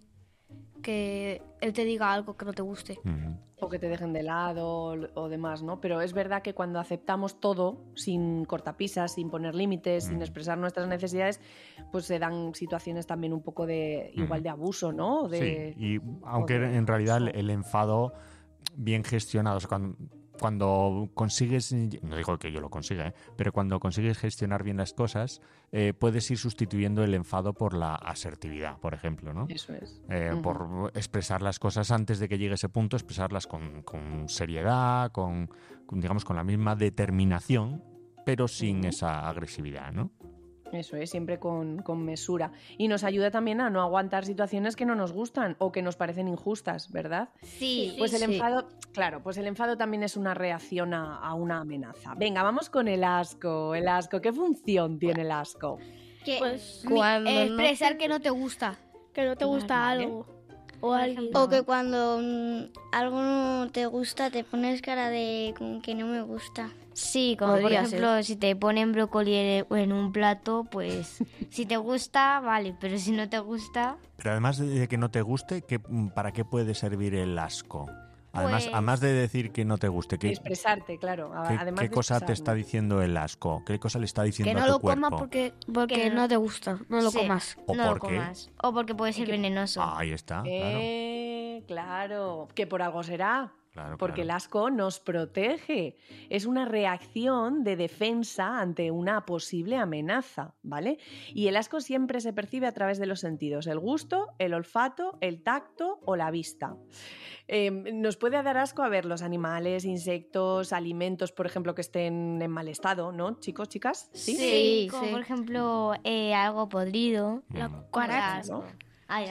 Speaker 5: diga algo que no te guste.
Speaker 14: O que te dejen de lado o demás, ¿no? Pero es verdad que cuando aceptamos todo, sin cortapisas, sin poner límites, sin expresar nuestras necesidades, pues se dan situaciones también un poco de igual de abuso, ¿no?
Speaker 1: Sí, y aunque en realidad el enfado bien gestionado, o sea, cuando consigues, no digo que yo lo consiga, pero cuando consigues gestionar bien las cosas, puedes ir sustituyendo el enfado por la asertividad, por ejemplo, ¿no?
Speaker 14: Eso es.
Speaker 1: Por expresar las cosas antes de que llegue ese punto, expresarlas con seriedad, digamos, con la misma determinación, pero sin esa agresividad, ¿no?
Speaker 14: Eso es, siempre con mesura. Y nos ayuda también a no aguantar situaciones que no nos gustan o que nos parecen injustas, ¿verdad?
Speaker 2: Sí.
Speaker 14: Pues el enfado, claro, pues el enfado también es una reacción a una amenaza. Venga, vamos con el asco. El asco, ¿qué función tiene el asco?
Speaker 5: Pues
Speaker 6: cuando
Speaker 5: expresar que no te gusta.
Speaker 6: Que no te gusta algo. O alguien. O que cuando algo no te gusta te pones cara de como que no me gusta.
Speaker 2: Sí, como por ejemplo, si te ponen brócoli en un plato, pues si te gusta, vale, pero si no te gusta...
Speaker 1: Pero además de que no te guste, ¿para qué puede servir el asco?
Speaker 2: Pues...
Speaker 1: Además de decir que no te guste,
Speaker 14: expresarte, claro. Además
Speaker 1: ¿qué cosa te está diciendo el asco? ¿Qué cosa le está diciendo a tu cuerpo?
Speaker 5: Que no lo comas porque no te gusta, no lo comas.
Speaker 1: ¿O
Speaker 2: no
Speaker 1: por
Speaker 2: lo
Speaker 1: qué?
Speaker 2: Comas. O porque puede ser venenoso.
Speaker 1: Ahí está, claro.
Speaker 14: Claro, que por algo será.
Speaker 1: Claro,
Speaker 14: porque el asco nos protege. Es una reacción de defensa ante una posible amenaza, ¿vale? Y el asco siempre se percibe a través de los sentidos: el gusto, el olfato, el tacto o la vista. Nos puede dar asco a ver los animales, insectos, alimentos, por ejemplo, que estén en mal estado, ¿no, chicos, chicas?
Speaker 2: Sí, como por ejemplo algo podrido.
Speaker 5: La cucaracha,
Speaker 2: ¿no? Ay,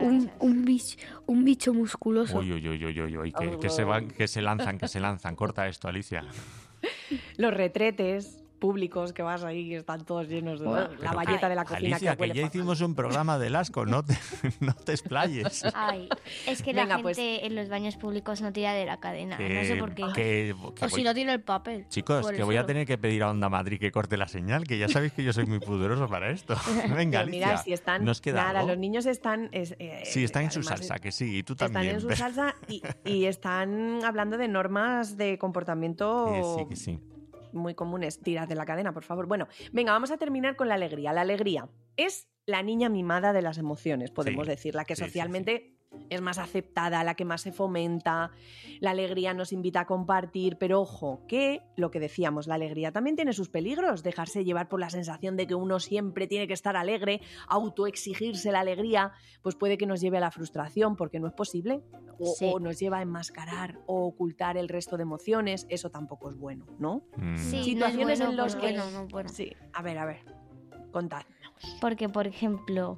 Speaker 5: un bicho musculoso.
Speaker 1: Uy, que se lanzan. Corta esto, Alicia.
Speaker 14: Los retretes públicos que vas ahí, que están todos llenos de la valleta de la cocina.
Speaker 1: Alicia,
Speaker 14: que
Speaker 1: ya hicimos un programa del asco, no te explayes.
Speaker 2: Ay, es que la gente en los baños públicos no tira de la cadena, no sé por qué.
Speaker 5: O si no tiene el papel.
Speaker 1: Chicos, que voy a tener que pedir a Onda Madrid que corte la señal, que ya sabéis que yo soy muy pudoroso para esto. Venga, Alicia,
Speaker 14: mira, si están,
Speaker 1: ¿nos queda algo?
Speaker 14: Los niños están...
Speaker 1: sí, están en su salsa, que sí, y tú también.
Speaker 14: Están en su salsa y están hablando de normas de comportamiento...
Speaker 1: Que sí.
Speaker 14: Muy comunes. Tirad de la cadena, por favor. Bueno, venga, vamos a terminar con la alegría. La alegría es la niña mimada de las emociones, podemos decir, la que socialmente es más aceptada, la que más se fomenta. La alegría nos invita a compartir, pero ojo, que lo que decíamos, la alegría también tiene sus peligros. Dejarse llevar por la sensación de que uno siempre tiene que estar alegre, autoexigirse la alegría, pues puede que nos lleve a la frustración, porque no es posible. O nos lleva a enmascarar o ocultar el resto de emociones. Eso tampoco es bueno, ¿no?
Speaker 2: Sí,
Speaker 14: situaciones
Speaker 2: no es bueno,
Speaker 14: en las que...
Speaker 2: No, bueno.
Speaker 14: Sí, a ver, contadnos.
Speaker 2: Porque, por ejemplo,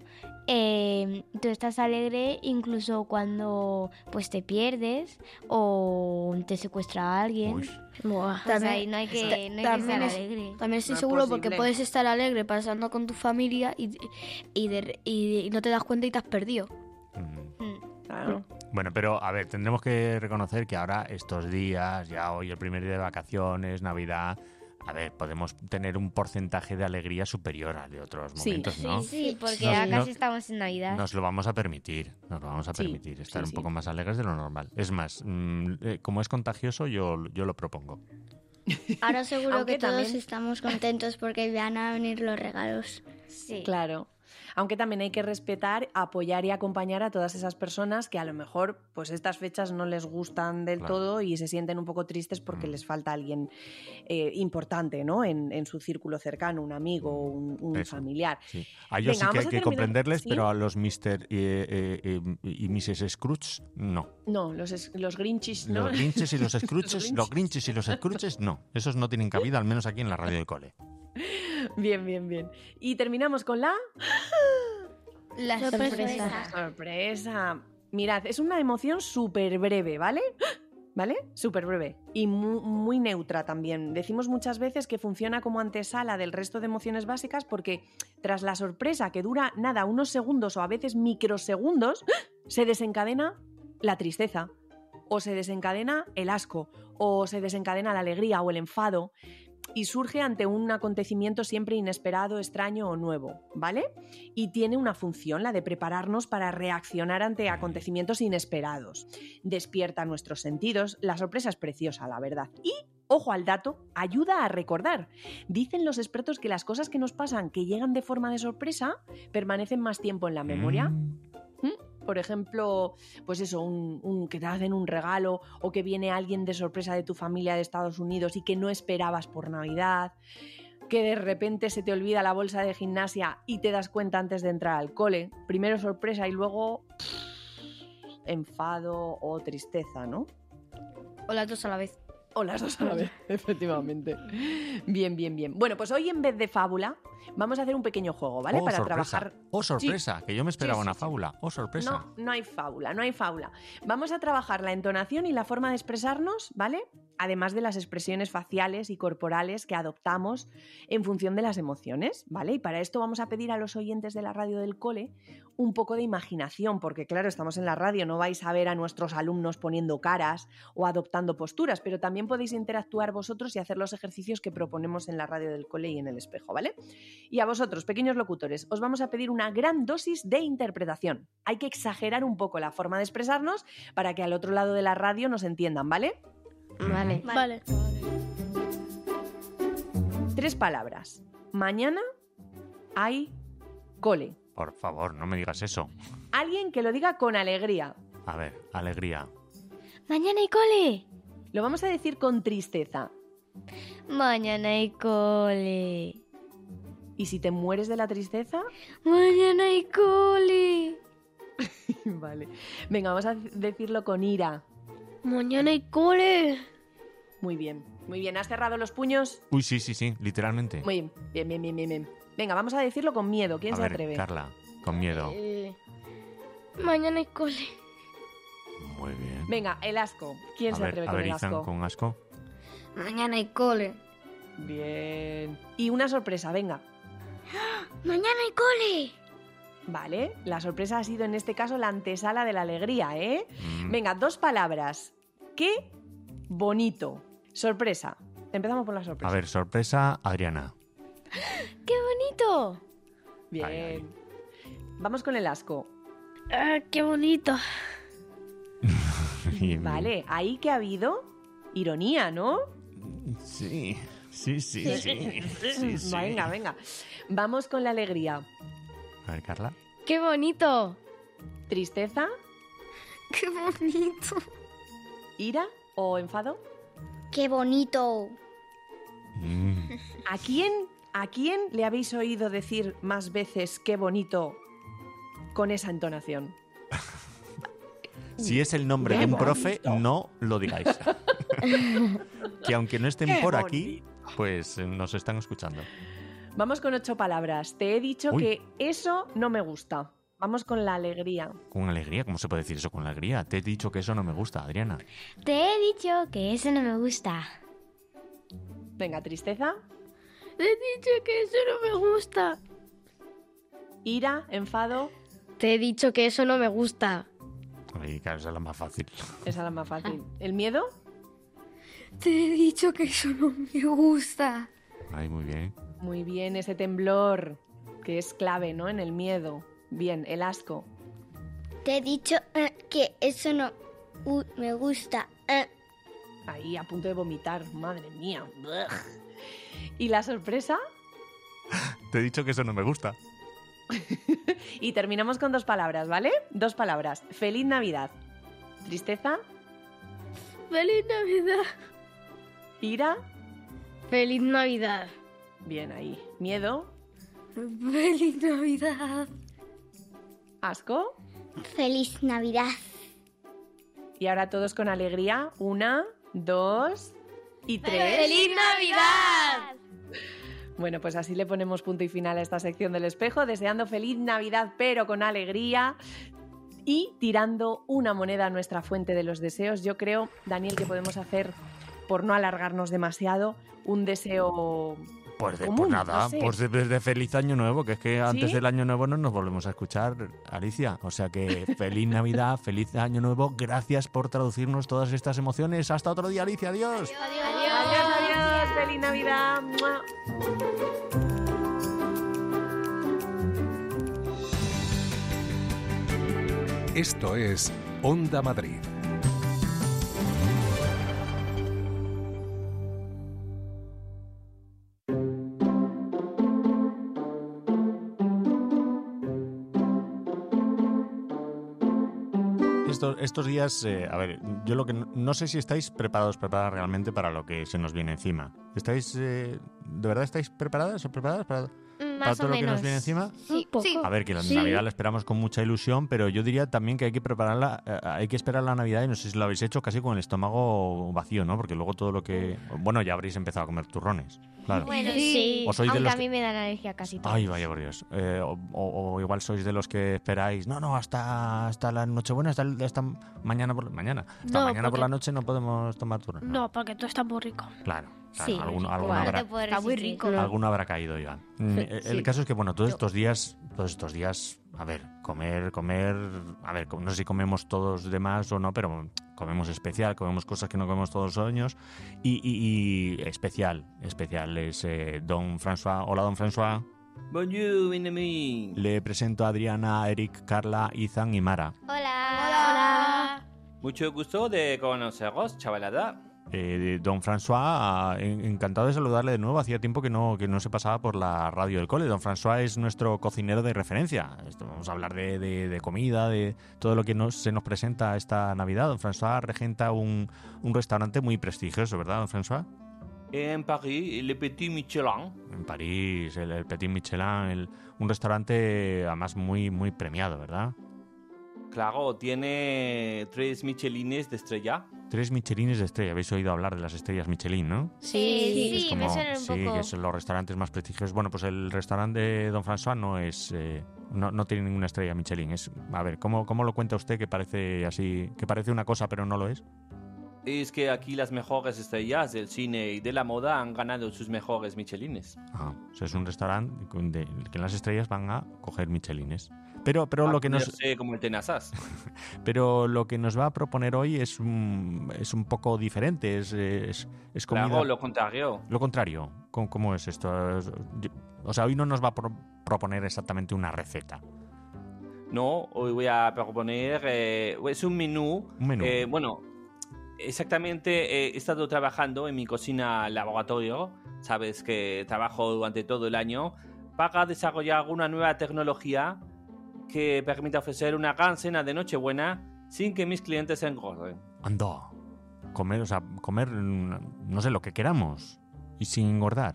Speaker 2: tú estás alegre incluso cuando pues te pierdes o te secuestra a alguien. También, ahí no hay que estar alegre.
Speaker 5: También estoy seguro porque puedes estar alegre pasando con tu familia y no te das cuenta y te has perdido.
Speaker 14: Claro.
Speaker 1: Bueno, pero a ver, tendremos que reconocer que ahora estos días, ya hoy el primer día de vacaciones, Navidad, a ver, podemos tener un porcentaje de alegría superior al de otros momentos, ¿no?
Speaker 2: Sí, porque ya casi estamos en Navidad.
Speaker 1: Nos lo vamos a permitir, estar un poco más alegres de lo normal. Es más, como es contagioso, yo lo propongo.
Speaker 6: Ahora seguro que todos estamos contentos porque van a venir los regalos.
Speaker 2: Sí.
Speaker 14: Claro. Aunque también hay que respetar, apoyar y acompañar a todas esas personas que a lo mejor pues estas fechas no les gustan del todo y se sienten un poco tristes porque les falta alguien importante, ¿no? En su círculo cercano, un amigo, un familiar.
Speaker 1: Sí. A ellos sí que hay que comprenderles, pero a los Mr. y Mrs. Scrooge, no.
Speaker 14: No, los Grinches, ¿no?
Speaker 1: Los Grinches y los Scrooges, los Grinches y los Scrooges, no. Esos no tienen cabida, al menos aquí en la radio del cole.
Speaker 14: Bien. Y terminamos con la
Speaker 5: sorpresa.
Speaker 14: Sorpresa. Mirad, es una emoción súper breve, ¿vale? Súper breve. Y muy neutra también. Decimos muchas veces que funciona como antesala del resto de emociones básicas porque tras la sorpresa, que dura unos segundos o a veces microsegundos, se desencadena la tristeza, o se desencadena el asco, o se desencadena la alegría o el enfado, y surge ante un acontecimiento siempre inesperado, extraño o nuevo, ¿vale? Y tiene una función, la de prepararnos para reaccionar ante acontecimientos inesperados. Despierta nuestros sentidos, la sorpresa es preciosa, la verdad. Y, ojo al dato, ayuda a recordar. Dicen los expertos que las cosas que nos pasan, que llegan de forma de sorpresa, permanecen más tiempo en la memoria. Por ejemplo, pues eso, que te hacen un regalo o que viene alguien de sorpresa de tu familia de Estados Unidos y que no esperabas por Navidad, que de repente se te olvida la bolsa de gimnasia y te das cuenta antes de entrar al cole. Primero sorpresa y luego enfado o tristeza, ¿no?
Speaker 5: O las dos a la vez.
Speaker 14: O las dos a la vez, efectivamente. Bien, bien, bien. Bueno, pues hoy en vez de fábula vamos a hacer un pequeño juego, ¿vale? Para
Speaker 1: sorpresa.
Speaker 14: trabajar...
Speaker 1: ¡Oh, sorpresa!
Speaker 14: Sí.
Speaker 1: Que yo me esperaba
Speaker 14: Sí,
Speaker 1: una
Speaker 14: sí.
Speaker 1: fábula. ¡Oh, sorpresa!
Speaker 14: No hay fábula, no hay fábula. Vamos a trabajar la entonación y la forma de expresarnos, ¿vale? Además de las expresiones faciales y corporales que adoptamos en función de las emociones, ¿vale? Y para esto vamos a pedir a los oyentes de la radio del cole un poco de imaginación, porque claro, estamos en la radio, no vais a ver a nuestros alumnos poniendo caras o adoptando posturas, pero también podéis interactuar vosotros y hacer los ejercicios que proponemos en la radio del cole y en el espejo, ¿vale? Y a vosotros, pequeños locutores, os vamos a pedir una gran dosis de interpretación. Hay que exagerar un poco la forma de expresarnos para que al otro lado de la radio nos entiendan, ¿vale?
Speaker 5: Vale.
Speaker 14: 3 palabras. Mañana hay cole.
Speaker 1: Por favor, no me digas eso.
Speaker 14: Alguien que lo diga con alegría.
Speaker 1: A ver, alegría.
Speaker 2: Mañana hay cole.
Speaker 14: Lo vamos a decir con tristeza.
Speaker 2: Mañana hay cole.
Speaker 14: ¿Y si te mueres de la tristeza?
Speaker 2: Mañana hay cole.
Speaker 14: Vale. Venga, vamos a decirlo con ira.
Speaker 5: Mañana hay cole.
Speaker 14: Muy bien, muy bien. ¿Has cerrado los puños?
Speaker 1: Uy, sí, literalmente.
Speaker 14: Muy bien, bien. Venga, vamos a decirlo con miedo. ¿Quién
Speaker 1: a
Speaker 14: se
Speaker 1: ver,
Speaker 14: atreve?
Speaker 1: Carla, con miedo.
Speaker 5: Mañana hay cole.
Speaker 1: Muy bien.
Speaker 14: Venga, el asco. ¿Quién se atreve con el
Speaker 1: Izan,
Speaker 14: asco?
Speaker 1: con asco.
Speaker 5: Mañana hay cole.
Speaker 14: Bien. Y una sorpresa, venga.
Speaker 5: Mañana hay cole.
Speaker 14: Vale, la sorpresa ha sido en este caso la antesala de la alegría, ¿eh? Venga, 2 palabras. ¡Qué bonito! Sorpresa. Empezamos por la sorpresa.
Speaker 1: A ver, sorpresa, Adriana.
Speaker 2: ¡Qué bonito!
Speaker 14: Bien.
Speaker 1: Ay.
Speaker 14: Vamos con el asco.
Speaker 5: ¡Qué bonito!
Speaker 14: Vale, ahí que ha habido ironía, ¿no?
Speaker 1: Sí.
Speaker 14: Venga. Vamos con la alegría.
Speaker 1: A ver, Carla.
Speaker 2: ¡Qué bonito!
Speaker 14: ¿Tristeza?
Speaker 5: ¡Qué bonito!
Speaker 14: ¿Ira o enfado?
Speaker 6: ¡Qué bonito!
Speaker 14: ¿A quién le habéis oído decir más veces qué bonito con esa entonación?
Speaker 1: Si es el nombre de un profe, no lo digáis. Que aunque no estén por aquí, pues nos están escuchando.
Speaker 14: Vamos con 8 palabras. Te he dicho
Speaker 1: Uy.
Speaker 14: que eso no me gusta. Vamos con la alegría.
Speaker 1: ¿Con alegría? ¿Cómo se puede decir eso con alegría? Te he dicho que eso no me gusta, Adriana.
Speaker 2: Te he dicho que eso no me gusta.
Speaker 14: Venga, tristeza.
Speaker 5: Te he dicho que eso no me gusta.
Speaker 14: Ira, enfado.
Speaker 5: Te he dicho que eso no me gusta.
Speaker 1: Ay, claro, esa es la más fácil.
Speaker 14: Esa es la más fácil. ¿El miedo?
Speaker 5: Te he dicho que eso no me gusta.
Speaker 1: Ay, muy bien.
Speaker 14: Muy bien, ese temblor, que es clave, ¿no? En el miedo. Bien, el asco.
Speaker 6: Te he dicho que eso no me gusta.
Speaker 14: Ahí, a punto de vomitar. Madre mía. ¿Y la sorpresa?
Speaker 1: Te he dicho que eso no me gusta.
Speaker 14: Y terminamos con 2 palabras, ¿vale? 2 palabras. Feliz Navidad. Tristeza.
Speaker 5: ¡Feliz Navidad!
Speaker 14: Ira.
Speaker 5: ¡Feliz Navidad!
Speaker 14: Bien ahí. Miedo.
Speaker 5: ¡Feliz Navidad!
Speaker 14: Asco.
Speaker 6: ¡Feliz Navidad!
Speaker 14: Y ahora todos con alegría. 1, 2 y 3.
Speaker 5: ¡Feliz Navidad!
Speaker 14: Bueno, pues así le ponemos punto y final a esta sección del espejo, deseando feliz Navidad, pero con alegría y tirando una moneda a nuestra fuente de los deseos. Yo creo, Daniel, que podemos hacer, por no alargarnos demasiado, un deseo
Speaker 1: Pues
Speaker 14: común,
Speaker 1: nada,
Speaker 14: no sé.
Speaker 1: pues desde feliz año nuevo, que es que antes
Speaker 14: ¿Sí?
Speaker 1: del año nuevo no nos volvemos a escuchar, Alicia. O sea que feliz Navidad, feliz año nuevo, gracias por traducirnos todas estas emociones. Hasta otro día, Alicia, adiós.
Speaker 14: Adiós, feliz Navidad. ¡Mua!
Speaker 3: Esto es Onda Madrid.
Speaker 1: Estos días, a ver, yo lo que no sé si estáis preparadas realmente para lo que se nos viene encima. ¿Estáis, de verdad estáis preparadas o preparadas para
Speaker 2: Más
Speaker 1: todo
Speaker 2: o
Speaker 1: lo que nos
Speaker 2: menos.
Speaker 1: viene encima?
Speaker 2: Sí, sí.
Speaker 1: A ver, que la
Speaker 2: Sí.
Speaker 1: Navidad la esperamos con mucha ilusión, pero yo diría también que hay que prepararla, hay que esperar la Navidad, y no sé si lo habéis hecho casi con el estómago vacío, ¿no? Porque luego todo lo que... Bueno, ya habréis empezado a comer turrones, claro.
Speaker 2: Bueno, sí.
Speaker 1: O sois de
Speaker 2: Aunque
Speaker 1: los
Speaker 2: a mí me dan alergia casi todo.
Speaker 1: Ay, vaya por Dios. O igual sois de los que esperáis, no, hasta la Nochebuena, hasta mañana por la noche no podemos tomar turno.
Speaker 5: No, porque todo está muy rico.
Speaker 1: Claro,
Speaker 2: Sí,
Speaker 1: alguno
Speaker 2: igual,
Speaker 1: habrá,
Speaker 2: no te puedes
Speaker 5: Está muy
Speaker 2: resistir.
Speaker 5: rico.
Speaker 1: alguno habrá caído, Iván. El caso es que, bueno, todos estos días, a ver, comer, a ver, no sé si comemos todos de más o no, pero comemos especial, comemos cosas que no comemos todos los años, y especial es Don François. Hola, Don François.
Speaker 8: Bonjour, mes amis.
Speaker 1: Le presento a Adriana, Eric, Carla, Izan y Mara.
Speaker 2: Hola.
Speaker 8: Mucho gusto de conoceros, chavalada.
Speaker 1: Don François, encantado de saludarle de nuevo. Hacía tiempo que no se pasaba por la radio del cole. Don François es nuestro cocinero de referencia. Vamos a hablar de comida, de todo lo que se nos presenta esta Navidad. Don François regenta un restaurante muy prestigioso, ¿verdad, Don François?
Speaker 8: En París, Le Petit Michelin.
Speaker 1: En París, el Petit Michelin, un restaurante además muy, muy premiado, ¿verdad?
Speaker 8: Claro, tiene 3 Michelines de estrella.
Speaker 1: 3 Michelines de estrella. Habéis oído hablar de las estrellas Michelin, ¿no?
Speaker 2: Sí,
Speaker 1: Es como-
Speaker 2: me suena un
Speaker 1: sí,
Speaker 2: poco.
Speaker 1: que son los restaurantes más prestigiosos. Bueno, pues el restaurante de Don François no es, no tiene ninguna estrella Michelin. A ver, ¿cómo lo cuenta usted que parece así, que parece una cosa pero no lo es?
Speaker 8: Es que aquí las mejores estrellas del cine y de la moda han ganado sus mejores Michelines.
Speaker 1: O sea, es un restaurante que las estrellas van a coger Michelines. Pero lo que nos
Speaker 8: como el tenazas.
Speaker 1: Pero lo que nos va a proponer hoy es un poco diferente, es comida...
Speaker 8: Claro, lo contrario.
Speaker 1: Lo contrario, ¿cómo es esto? O sea, hoy no nos va a proponer exactamente una receta.
Speaker 8: No, hoy voy a proponer, es un menú.
Speaker 1: Un menú.
Speaker 8: Bueno, exactamente, he estado trabajando en mi cocina laboratorio, sabes que trabajo durante todo el año, para desarrollar una nueva tecnología que permita ofrecer una gran cena de Nochebuena sin que mis clientes se engorden.
Speaker 1: Anda, comer, no sé, lo que queramos y sin engordar.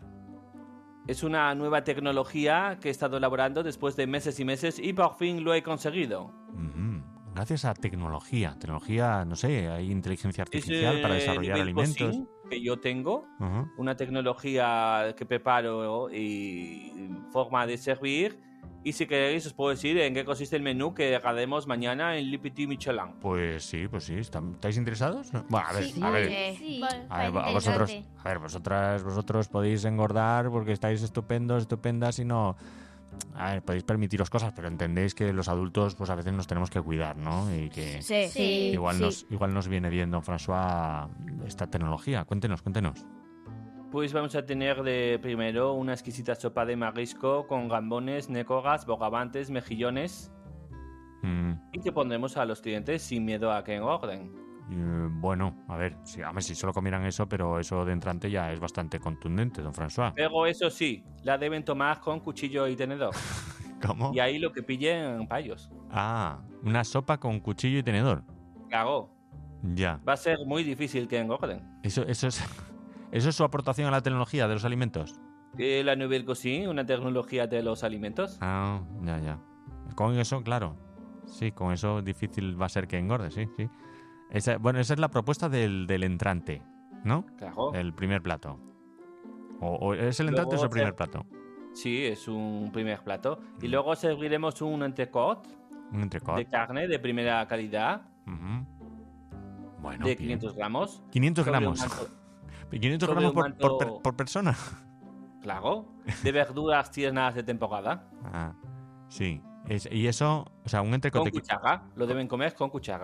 Speaker 8: Es una nueva tecnología que he estado elaborando después de meses y meses y por fin lo he conseguido.
Speaker 1: Gracias a tecnología, no sé, hay inteligencia artificial para desarrollar
Speaker 8: nivel
Speaker 1: alimentos.
Speaker 8: cocina que yo tengo,
Speaker 1: Ajá.
Speaker 8: una tecnología que preparo y forma de servir. Y si queréis os puedo decir en qué consiste el menú que haremos mañana en Le Petit Michelin.
Speaker 1: Pues sí. ¿Estáis interesados? No. Bueno, a ver,
Speaker 2: Sí,
Speaker 1: a ver.
Speaker 2: sí.
Speaker 1: A ver,
Speaker 2: Interesante.
Speaker 1: vosotros podéis engordar porque estáis estupendas y no... A ver, podéis permitiros cosas, pero entendéis que los adultos pues a veces nos tenemos que cuidar, ¿no? Y que
Speaker 2: Sí.
Speaker 1: igual nos viene bien, don François, esta tecnología. Cuéntenos.
Speaker 8: Pues vamos a tener de primero una exquisita sopa de marisco con gambones, nécogas, bogavantes, mejillones y que pondremos a los clientes sin miedo a que engorden.
Speaker 1: Bueno, a ver, si solo comieran eso, pero eso de entrante ya es bastante contundente, don François.
Speaker 8: Pero eso sí, la deben tomar con cuchillo y tenedor.
Speaker 1: ¿Cómo?
Speaker 8: Y ahí lo que pillen payos.
Speaker 1: Una sopa con cuchillo y tenedor.
Speaker 8: Claro,
Speaker 1: Ya.
Speaker 8: va a ser muy difícil que engorden.
Speaker 1: Eso es su aportación a la tecnología de los alimentos.
Speaker 8: La Nouvelle Cuisine, una tecnología de los alimentos.
Speaker 1: Ya. Con eso, claro. Sí, con eso difícil va a ser que engorde, sí. Esa es la propuesta del entrante, ¿no?
Speaker 8: Claro.
Speaker 1: El primer plato. ¿O es el entrante o es el primer plato?
Speaker 8: Sí, es un primer plato. Y luego serviremos un entrecot.
Speaker 1: Un entrecot.
Speaker 8: De carne de primera calidad.
Speaker 1: Bueno,
Speaker 8: de
Speaker 1: bien.
Speaker 8: 500 gramos.
Speaker 1: 500
Speaker 8: Sobre un
Speaker 1: gramos.
Speaker 8: manto-
Speaker 1: 500
Speaker 8: sobre
Speaker 1: gramos
Speaker 8: un manto-
Speaker 1: por persona.
Speaker 8: Claro. De verduras tiernas de temporada.
Speaker 1: Ah, sí. Y eso, o sea, un entrecot
Speaker 8: Con cuchara. Lo deben comer con cuchara.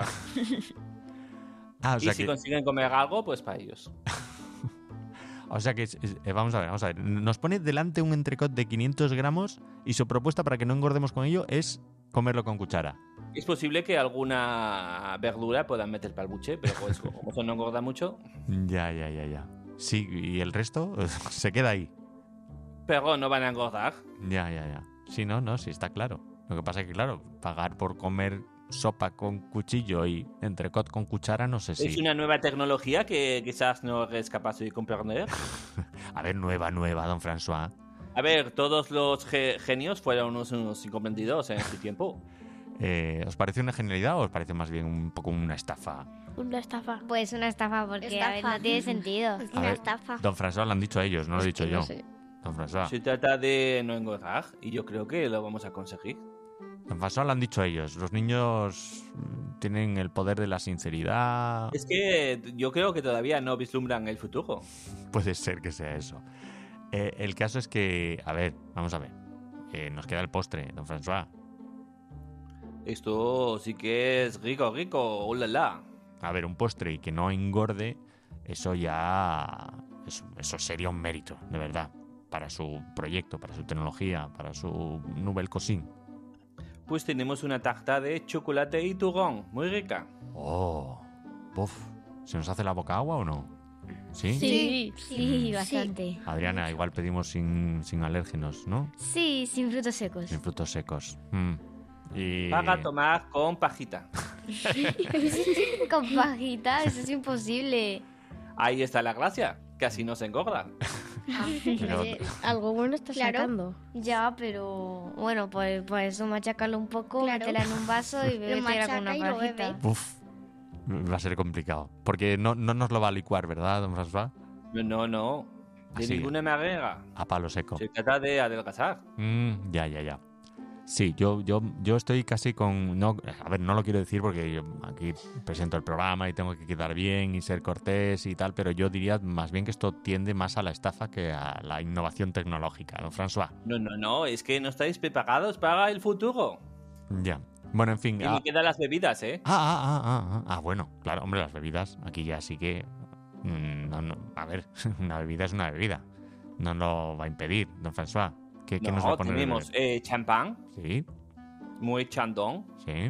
Speaker 1: O sea
Speaker 8: y si consiguen comer algo, pues para ellos.
Speaker 1: O sea que, vamos a ver. Nos pone delante un entrecot de 500 gramos y su propuesta para que no engordemos con ello es comerlo con cuchara.
Speaker 8: Es posible que alguna verdura puedan meter para el buche, pero pues, como eso no engorda mucho.
Speaker 1: Ya. Sí, y el resto se queda ahí.
Speaker 8: Pero no van a engordar.
Speaker 1: Ya. Sí, sí, está claro. Lo que pasa es que, claro, pagar por comer sopa con cuchillo y entrecot con cuchara, no sé si...
Speaker 8: Es una nueva tecnología que quizás no eres capaz de comprender.
Speaker 1: A ver, nueva, don François.
Speaker 8: A ver, todos los genios fueron unos incomprendidos en su tiempo.
Speaker 1: ¿Os parece una genialidad o os parece más bien un poco una estafa?
Speaker 5: Una estafa.
Speaker 2: Pues una estafa, porque a ver, no tiene sentido.
Speaker 6: Es una estafa.
Speaker 1: Don François lo han dicho ellos, no lo he dicho yo.
Speaker 5: sé.
Speaker 1: Don François.
Speaker 8: Se trata de no engordar y yo creo que lo vamos a conseguir.
Speaker 1: Don François lo han dicho ellos. Los niños tienen el poder de la sinceridad.
Speaker 8: Es que yo creo que todavía no vislumbran el futuro.
Speaker 1: Puede ser que sea eso. El caso es que, a ver, vamos a ver. Nos queda el postre, don François.
Speaker 8: Esto sí que es rico, ¡ulala!
Speaker 1: A ver, un postre y que no engorde, eso ya... Eso sería un mérito, de verdad. Para su proyecto, para su tecnología, para su Nouvelle Cuisine.
Speaker 8: Pues tenemos una tarta de chocolate y turrón, muy rica.
Speaker 1: ¡Oh! ¡Puf! ¿Se nos hace la boca agua o no? ¿Sí?
Speaker 2: Sí, bastante.
Speaker 1: Adriana, igual pedimos sin alérgenos, ¿no?
Speaker 2: Sí, sin frutos secos.
Speaker 1: Sin frutos secos. Y...
Speaker 8: Para tomar con pajita.
Speaker 2: Con pajita, eso es imposible.
Speaker 8: Ahí está la gracia, que así no se engordan.
Speaker 1: Pero-
Speaker 5: Algo bueno estás sacando.
Speaker 2: Ya, pero bueno, pues eso machácalo un poco,
Speaker 6: Claro.
Speaker 2: métela en un vaso y
Speaker 6: Lo
Speaker 2: bébetela con
Speaker 6: machaca
Speaker 2: una
Speaker 6: y lo
Speaker 2: pajita.
Speaker 6: bebe.
Speaker 1: Uf, va a ser complicado. Porque no nos lo va a licuar, ¿verdad, don François?
Speaker 8: No. De
Speaker 1: Así,
Speaker 8: ninguna manera.
Speaker 1: a palo seco.
Speaker 8: Se trata de adelgazar.
Speaker 1: Ya. Sí, yo estoy casi con... No, a ver, no lo quiero decir porque yo aquí presento el programa y tengo que quedar bien y ser cortés y tal, pero yo diría más bien que esto tiende más a la estafa que a la innovación tecnológica, don François.
Speaker 8: No, es que no estáis preparados para el futuro.
Speaker 1: Ya. Bueno, en fin...
Speaker 8: Y me quedan las bebidas, ¿eh?
Speaker 1: Bueno, claro, hombre, las bebidas, aquí ya sí que... No, a ver, una bebida es una bebida. No lo va a impedir, don François. ¿Qué nos va a poner?
Speaker 8: Tenemos champán.
Speaker 1: Sí.
Speaker 8: Muy chandón.
Speaker 1: Sí.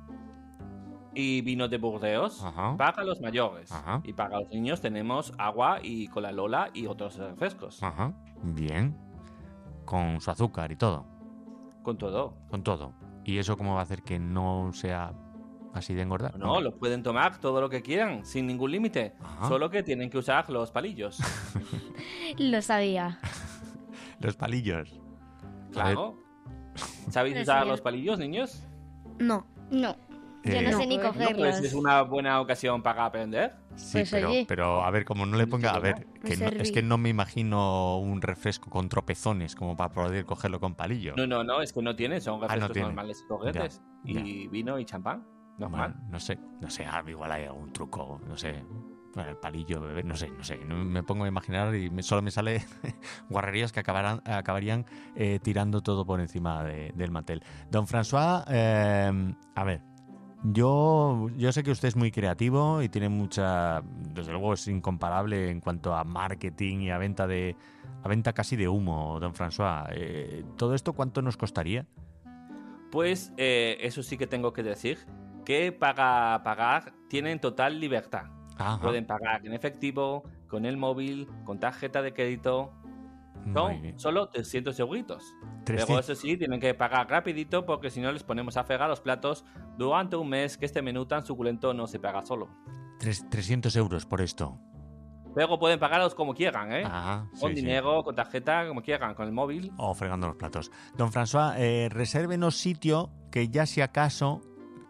Speaker 8: Y vino de Burdeos. Para los mayores. Y para los niños tenemos agua y cola Lola y otros refrescos.
Speaker 1: Bien. Con su azúcar y todo.
Speaker 8: Con todo.
Speaker 1: Con todo. ¿Y eso cómo va a hacer que no sea así de engordar?
Speaker 8: No, lo pueden tomar todo lo que quieran, sin ningún límite. Solo que tienen que usar los palillos.
Speaker 2: Lo sabía.
Speaker 1: Los palillos.
Speaker 8: Claro. ¿Sabéis
Speaker 2: Pero
Speaker 8: usar
Speaker 2: sí.
Speaker 8: los palillos, niños?
Speaker 5: No.
Speaker 6: No.
Speaker 2: Yo no sé ni
Speaker 8: No,
Speaker 2: cogerlos.
Speaker 8: pues es una buena ocasión para aprender.
Speaker 1: Sí,
Speaker 5: Pues
Speaker 1: pero,
Speaker 5: oye.
Speaker 1: pero a ver, como no le ponga... A ver,
Speaker 5: Me
Speaker 1: que no-
Speaker 5: serví.
Speaker 1: es que no me imagino un refresco con tropezones como para poder cogerlo con palillo.
Speaker 8: No, es que no tiene, son refrescos
Speaker 1: tiene.
Speaker 8: normales y corrientes.
Speaker 1: Ya,
Speaker 8: Y vino y champán. Normal.
Speaker 1: Bueno, no sé, igual hay algún truco, no sé. Bueno, el palillo, beber, no sé. No me pongo a imaginar y solo me sale guarrerías que acabarían tirando todo por encima del mantel. Don François, a ver, yo sé que usted es muy creativo y tiene mucha, desde luego es incomparable en cuanto a marketing y a venta casi de humo, don François. ¿Todo esto cuánto nos costaría?
Speaker 8: Pues eso sí que tengo que decir, que para pagar tienen total libertad.
Speaker 1: Ajá.
Speaker 8: Pueden pagar en efectivo, con el móvil, con tarjeta de crédito.
Speaker 1: Muy
Speaker 8: Son
Speaker 1: bien.
Speaker 8: solo 300 euritos.
Speaker 1: 300.
Speaker 8: Pero eso sí, tienen que pagar rapidito porque si no les ponemos a fregar los platos durante un mes, que este menú tan suculento no se paga solo.
Speaker 1: 300 euros por esto.
Speaker 8: Luego pueden pagarlos como quieran, ¿eh? Con
Speaker 1: sí,
Speaker 8: dinero, con tarjeta, como quieran, con el móvil.
Speaker 1: O fregando los platos. Don François, resérvenos sitio que ya si acaso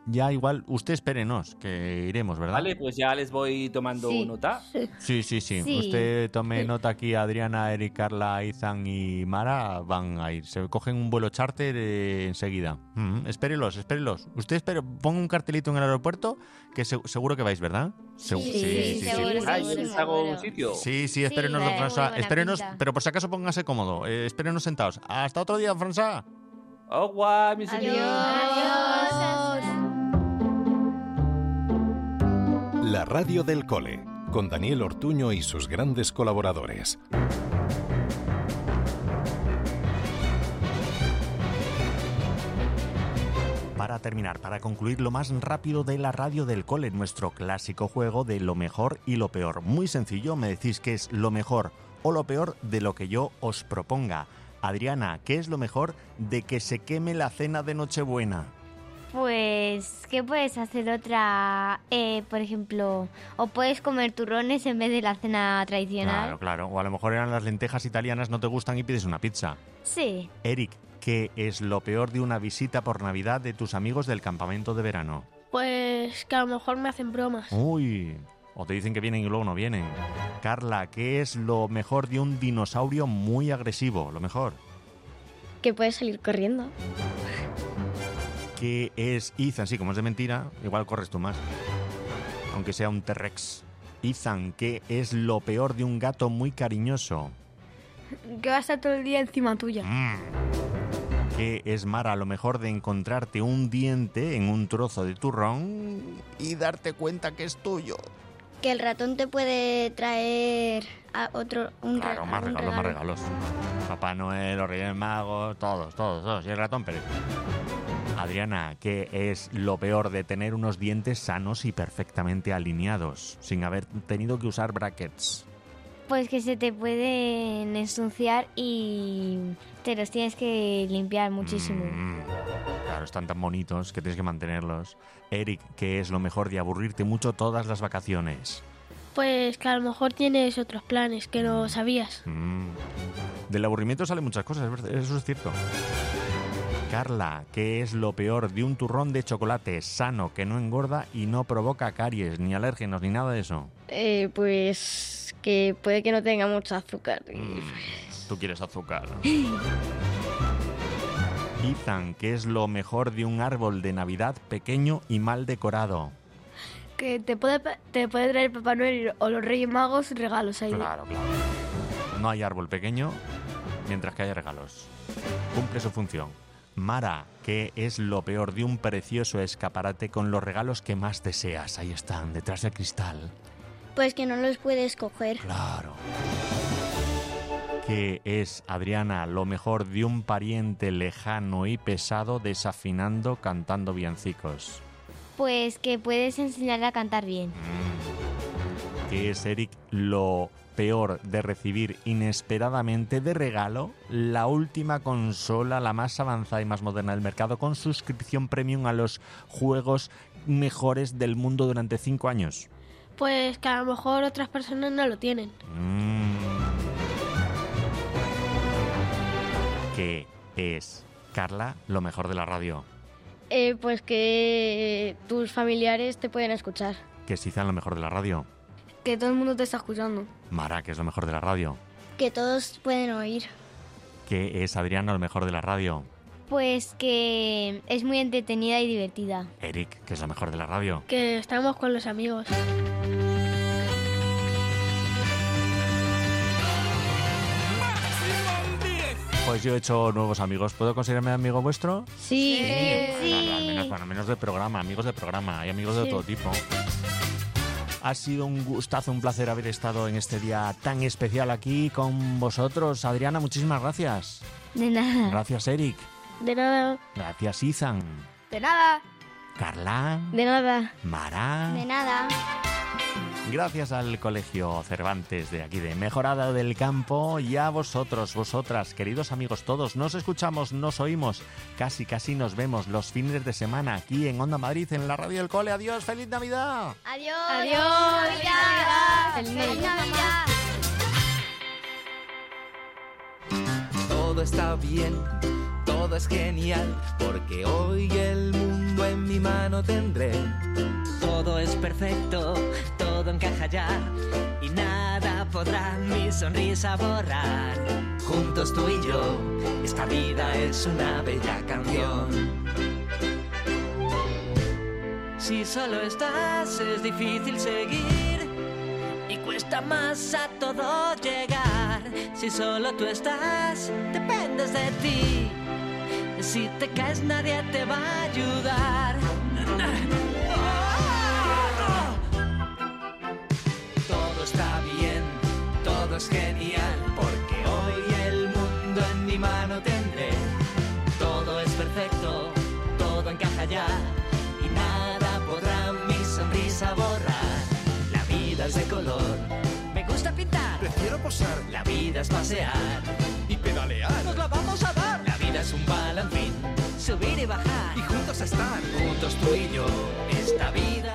Speaker 1: ya igual, usted espérenos, que iremos, ¿verdad?
Speaker 8: Vale, pues ya les voy tomando nota.
Speaker 1: Sí. Usted tome nota aquí, Adriana, Eric, Carla, Ethan y Mara van a ir. Se cogen un vuelo charter enseguida. Espérelos. Usted ponga un cartelito en el aeropuerto, que seguro que vais, ¿verdad?
Speaker 2: Sí, seguro.
Speaker 8: ¿Les hago un sitio?
Speaker 1: Sí, espérenos, don François. Espérenos, pero por si acaso póngase cómodo. Espérenos sentados. Hasta otro día, don François.
Speaker 8: Au revoir, mis amis.
Speaker 2: Adiós.
Speaker 3: La radio del cole, con Daniel Ortuño y sus grandes colaboradores.
Speaker 1: Para terminar, para concluir lo más rápido de la radio del cole, nuestro clásico juego de lo mejor y lo peor. Muy sencillo, me decís qué es lo mejor o lo peor de lo que yo os proponga. Adriana, ¿qué es lo mejor de que se queme la cena de Nochebuena?
Speaker 2: Pues, ¿qué puedes hacer otra? Por ejemplo, o puedes comer turrones en vez de la cena tradicional.
Speaker 1: Claro. O a lo mejor eran las lentejas italianas, no te gustan y pides una pizza.
Speaker 2: Sí.
Speaker 1: Eric, ¿qué es lo peor de una visita por Navidad de tus amigos del campamento de verano?
Speaker 5: Pues que a lo mejor me hacen bromas.
Speaker 1: Uy, o te dicen que vienen y luego no vienen. Carla, ¿qué es lo mejor de un dinosaurio muy agresivo? Lo mejor.
Speaker 6: Que puedes salir corriendo.
Speaker 1: ¿Qué es Ethan? Sí, como es de mentira, igual corres tú más. Aunque sea un T-Rex. Ethan, ¿qué es lo peor de un gato muy cariñoso?
Speaker 5: Que va a estar todo el día encima tuya.
Speaker 1: ¿Qué es, Mara, lo mejor de encontrarte un diente en un trozo de turrón y darte cuenta que es tuyo?
Speaker 6: Que el ratón te puede traer a
Speaker 1: Claro, más regalos. Papá Noel, los Reyes Magos, todos. Y el ratón Pérez. Adriana, ¿qué es lo peor de tener unos dientes sanos y perfectamente alineados, sin haber tenido que usar brackets?
Speaker 2: Pues que se te pueden ensuciar y te los tienes que limpiar muchísimo.
Speaker 1: Claro, están tan bonitos que tienes que mantenerlos. Eric, ¿qué es lo mejor de aburrirte mucho todas las vacaciones?
Speaker 5: Pues que a lo mejor tienes otros planes que no sabías.
Speaker 1: Del aburrimiento salen muchas cosas, eso es cierto. Carla, ¿qué es lo peor de un turrón de chocolate sano que no engorda y no provoca caries, ni alérgenos, ni nada de eso?
Speaker 6: Pues que puede que no tenga mucho azúcar.
Speaker 1: Tú quieres azúcar. Ethan, ¿qué es lo mejor de un árbol de Navidad pequeño y mal decorado?
Speaker 5: Que te puede traer Papá Noel o los Reyes Magos regalos ahí.
Speaker 1: Claro. No hay árbol pequeño mientras que haya regalos. Cumple su función. Mara, ¿qué es lo peor de un precioso escaparate con los regalos que más deseas? Ahí están, detrás del cristal.
Speaker 6: Pues que no los puedes coger.
Speaker 1: Claro. ¿Qué es, Adriana, lo mejor de un pariente lejano y pesado desafinando cantando villancicos?
Speaker 2: Pues que puedes enseñarle a cantar bien.
Speaker 1: ¿Qué es, Eric, lo peor de recibir inesperadamente de regalo la última consola, la más avanzada y más moderna del mercado, con suscripción premium a los juegos mejores del mundo durante 5 años?
Speaker 5: Pues que a lo mejor otras personas no lo tienen.
Speaker 1: ¿Qué es, Carla, lo mejor de la radio?
Speaker 6: Pues que tus familiares te pueden escuchar.
Speaker 1: ¿Qué es, Izan, lo mejor de la radio?
Speaker 5: Que todo el mundo te está escuchando.
Speaker 1: Mara, ¿qué es lo mejor de la radio?
Speaker 6: Que todos pueden oír.
Speaker 1: ¿Qué es, Adriana, lo mejor de la radio?
Speaker 2: Pues que es muy entretenida y divertida.
Speaker 1: Eric, ¿qué es lo mejor de la radio?
Speaker 5: Que estamos con los amigos.
Speaker 1: Pues yo he hecho nuevos amigos. ¿Puedo considerarme amigo vuestro?
Speaker 6: Sí.
Speaker 1: Al menos de programa, amigos de programa. Hay amigos de todo tipo. Ha sido un gustazo, un placer haber estado en este día tan especial aquí con vosotros. Adriana, muchísimas gracias.
Speaker 2: De nada.
Speaker 1: Gracias, Eric.
Speaker 6: De nada.
Speaker 1: Gracias, Ethan.
Speaker 5: De nada.
Speaker 1: Carla.
Speaker 6: De nada.
Speaker 1: Mara.
Speaker 6: De nada.
Speaker 1: Gracias al Colegio Cervantes de aquí de Mejorada del Campo y a vosotros, vosotras, queridos amigos todos. Nos escuchamos, nos oímos, casi nos vemos los fines de semana aquí en Onda Madrid, en la Radio del Cole. Adiós, ¡feliz Navidad!
Speaker 6: Adiós.
Speaker 2: Adiós.
Speaker 6: Feliz Navidad.
Speaker 11: Todo está bien, todo es genial, porque hoy el mundo
Speaker 15: mundo en mi mano tendré.
Speaker 16: Todo es perfecto, todo encaja ya y nada podrá mi sonrisa borrar.
Speaker 15: Juntos tú y yo, esta vida es una bella canción.
Speaker 16: Si solo estás es difícil seguir y cuesta más a todo llegar. Si solo tú estás, dependes de ti. Si te caes nadie te va a ayudar.
Speaker 15: Todo está bien, todo es genial, porque hoy el mundo en mi mano tendré.
Speaker 16: Todo es perfecto, todo encaja ya y nada podrá mi sonrisa borrar.
Speaker 15: La vida es de color,
Speaker 16: me gusta pintar,
Speaker 15: prefiero posar.
Speaker 16: La vida es pasear
Speaker 15: y pedalear.
Speaker 16: Nos la vamos a dar.
Speaker 15: La vida es un balancín,
Speaker 16: subir y bajar
Speaker 15: y juntos estar. Juntos tú y yo, esta vida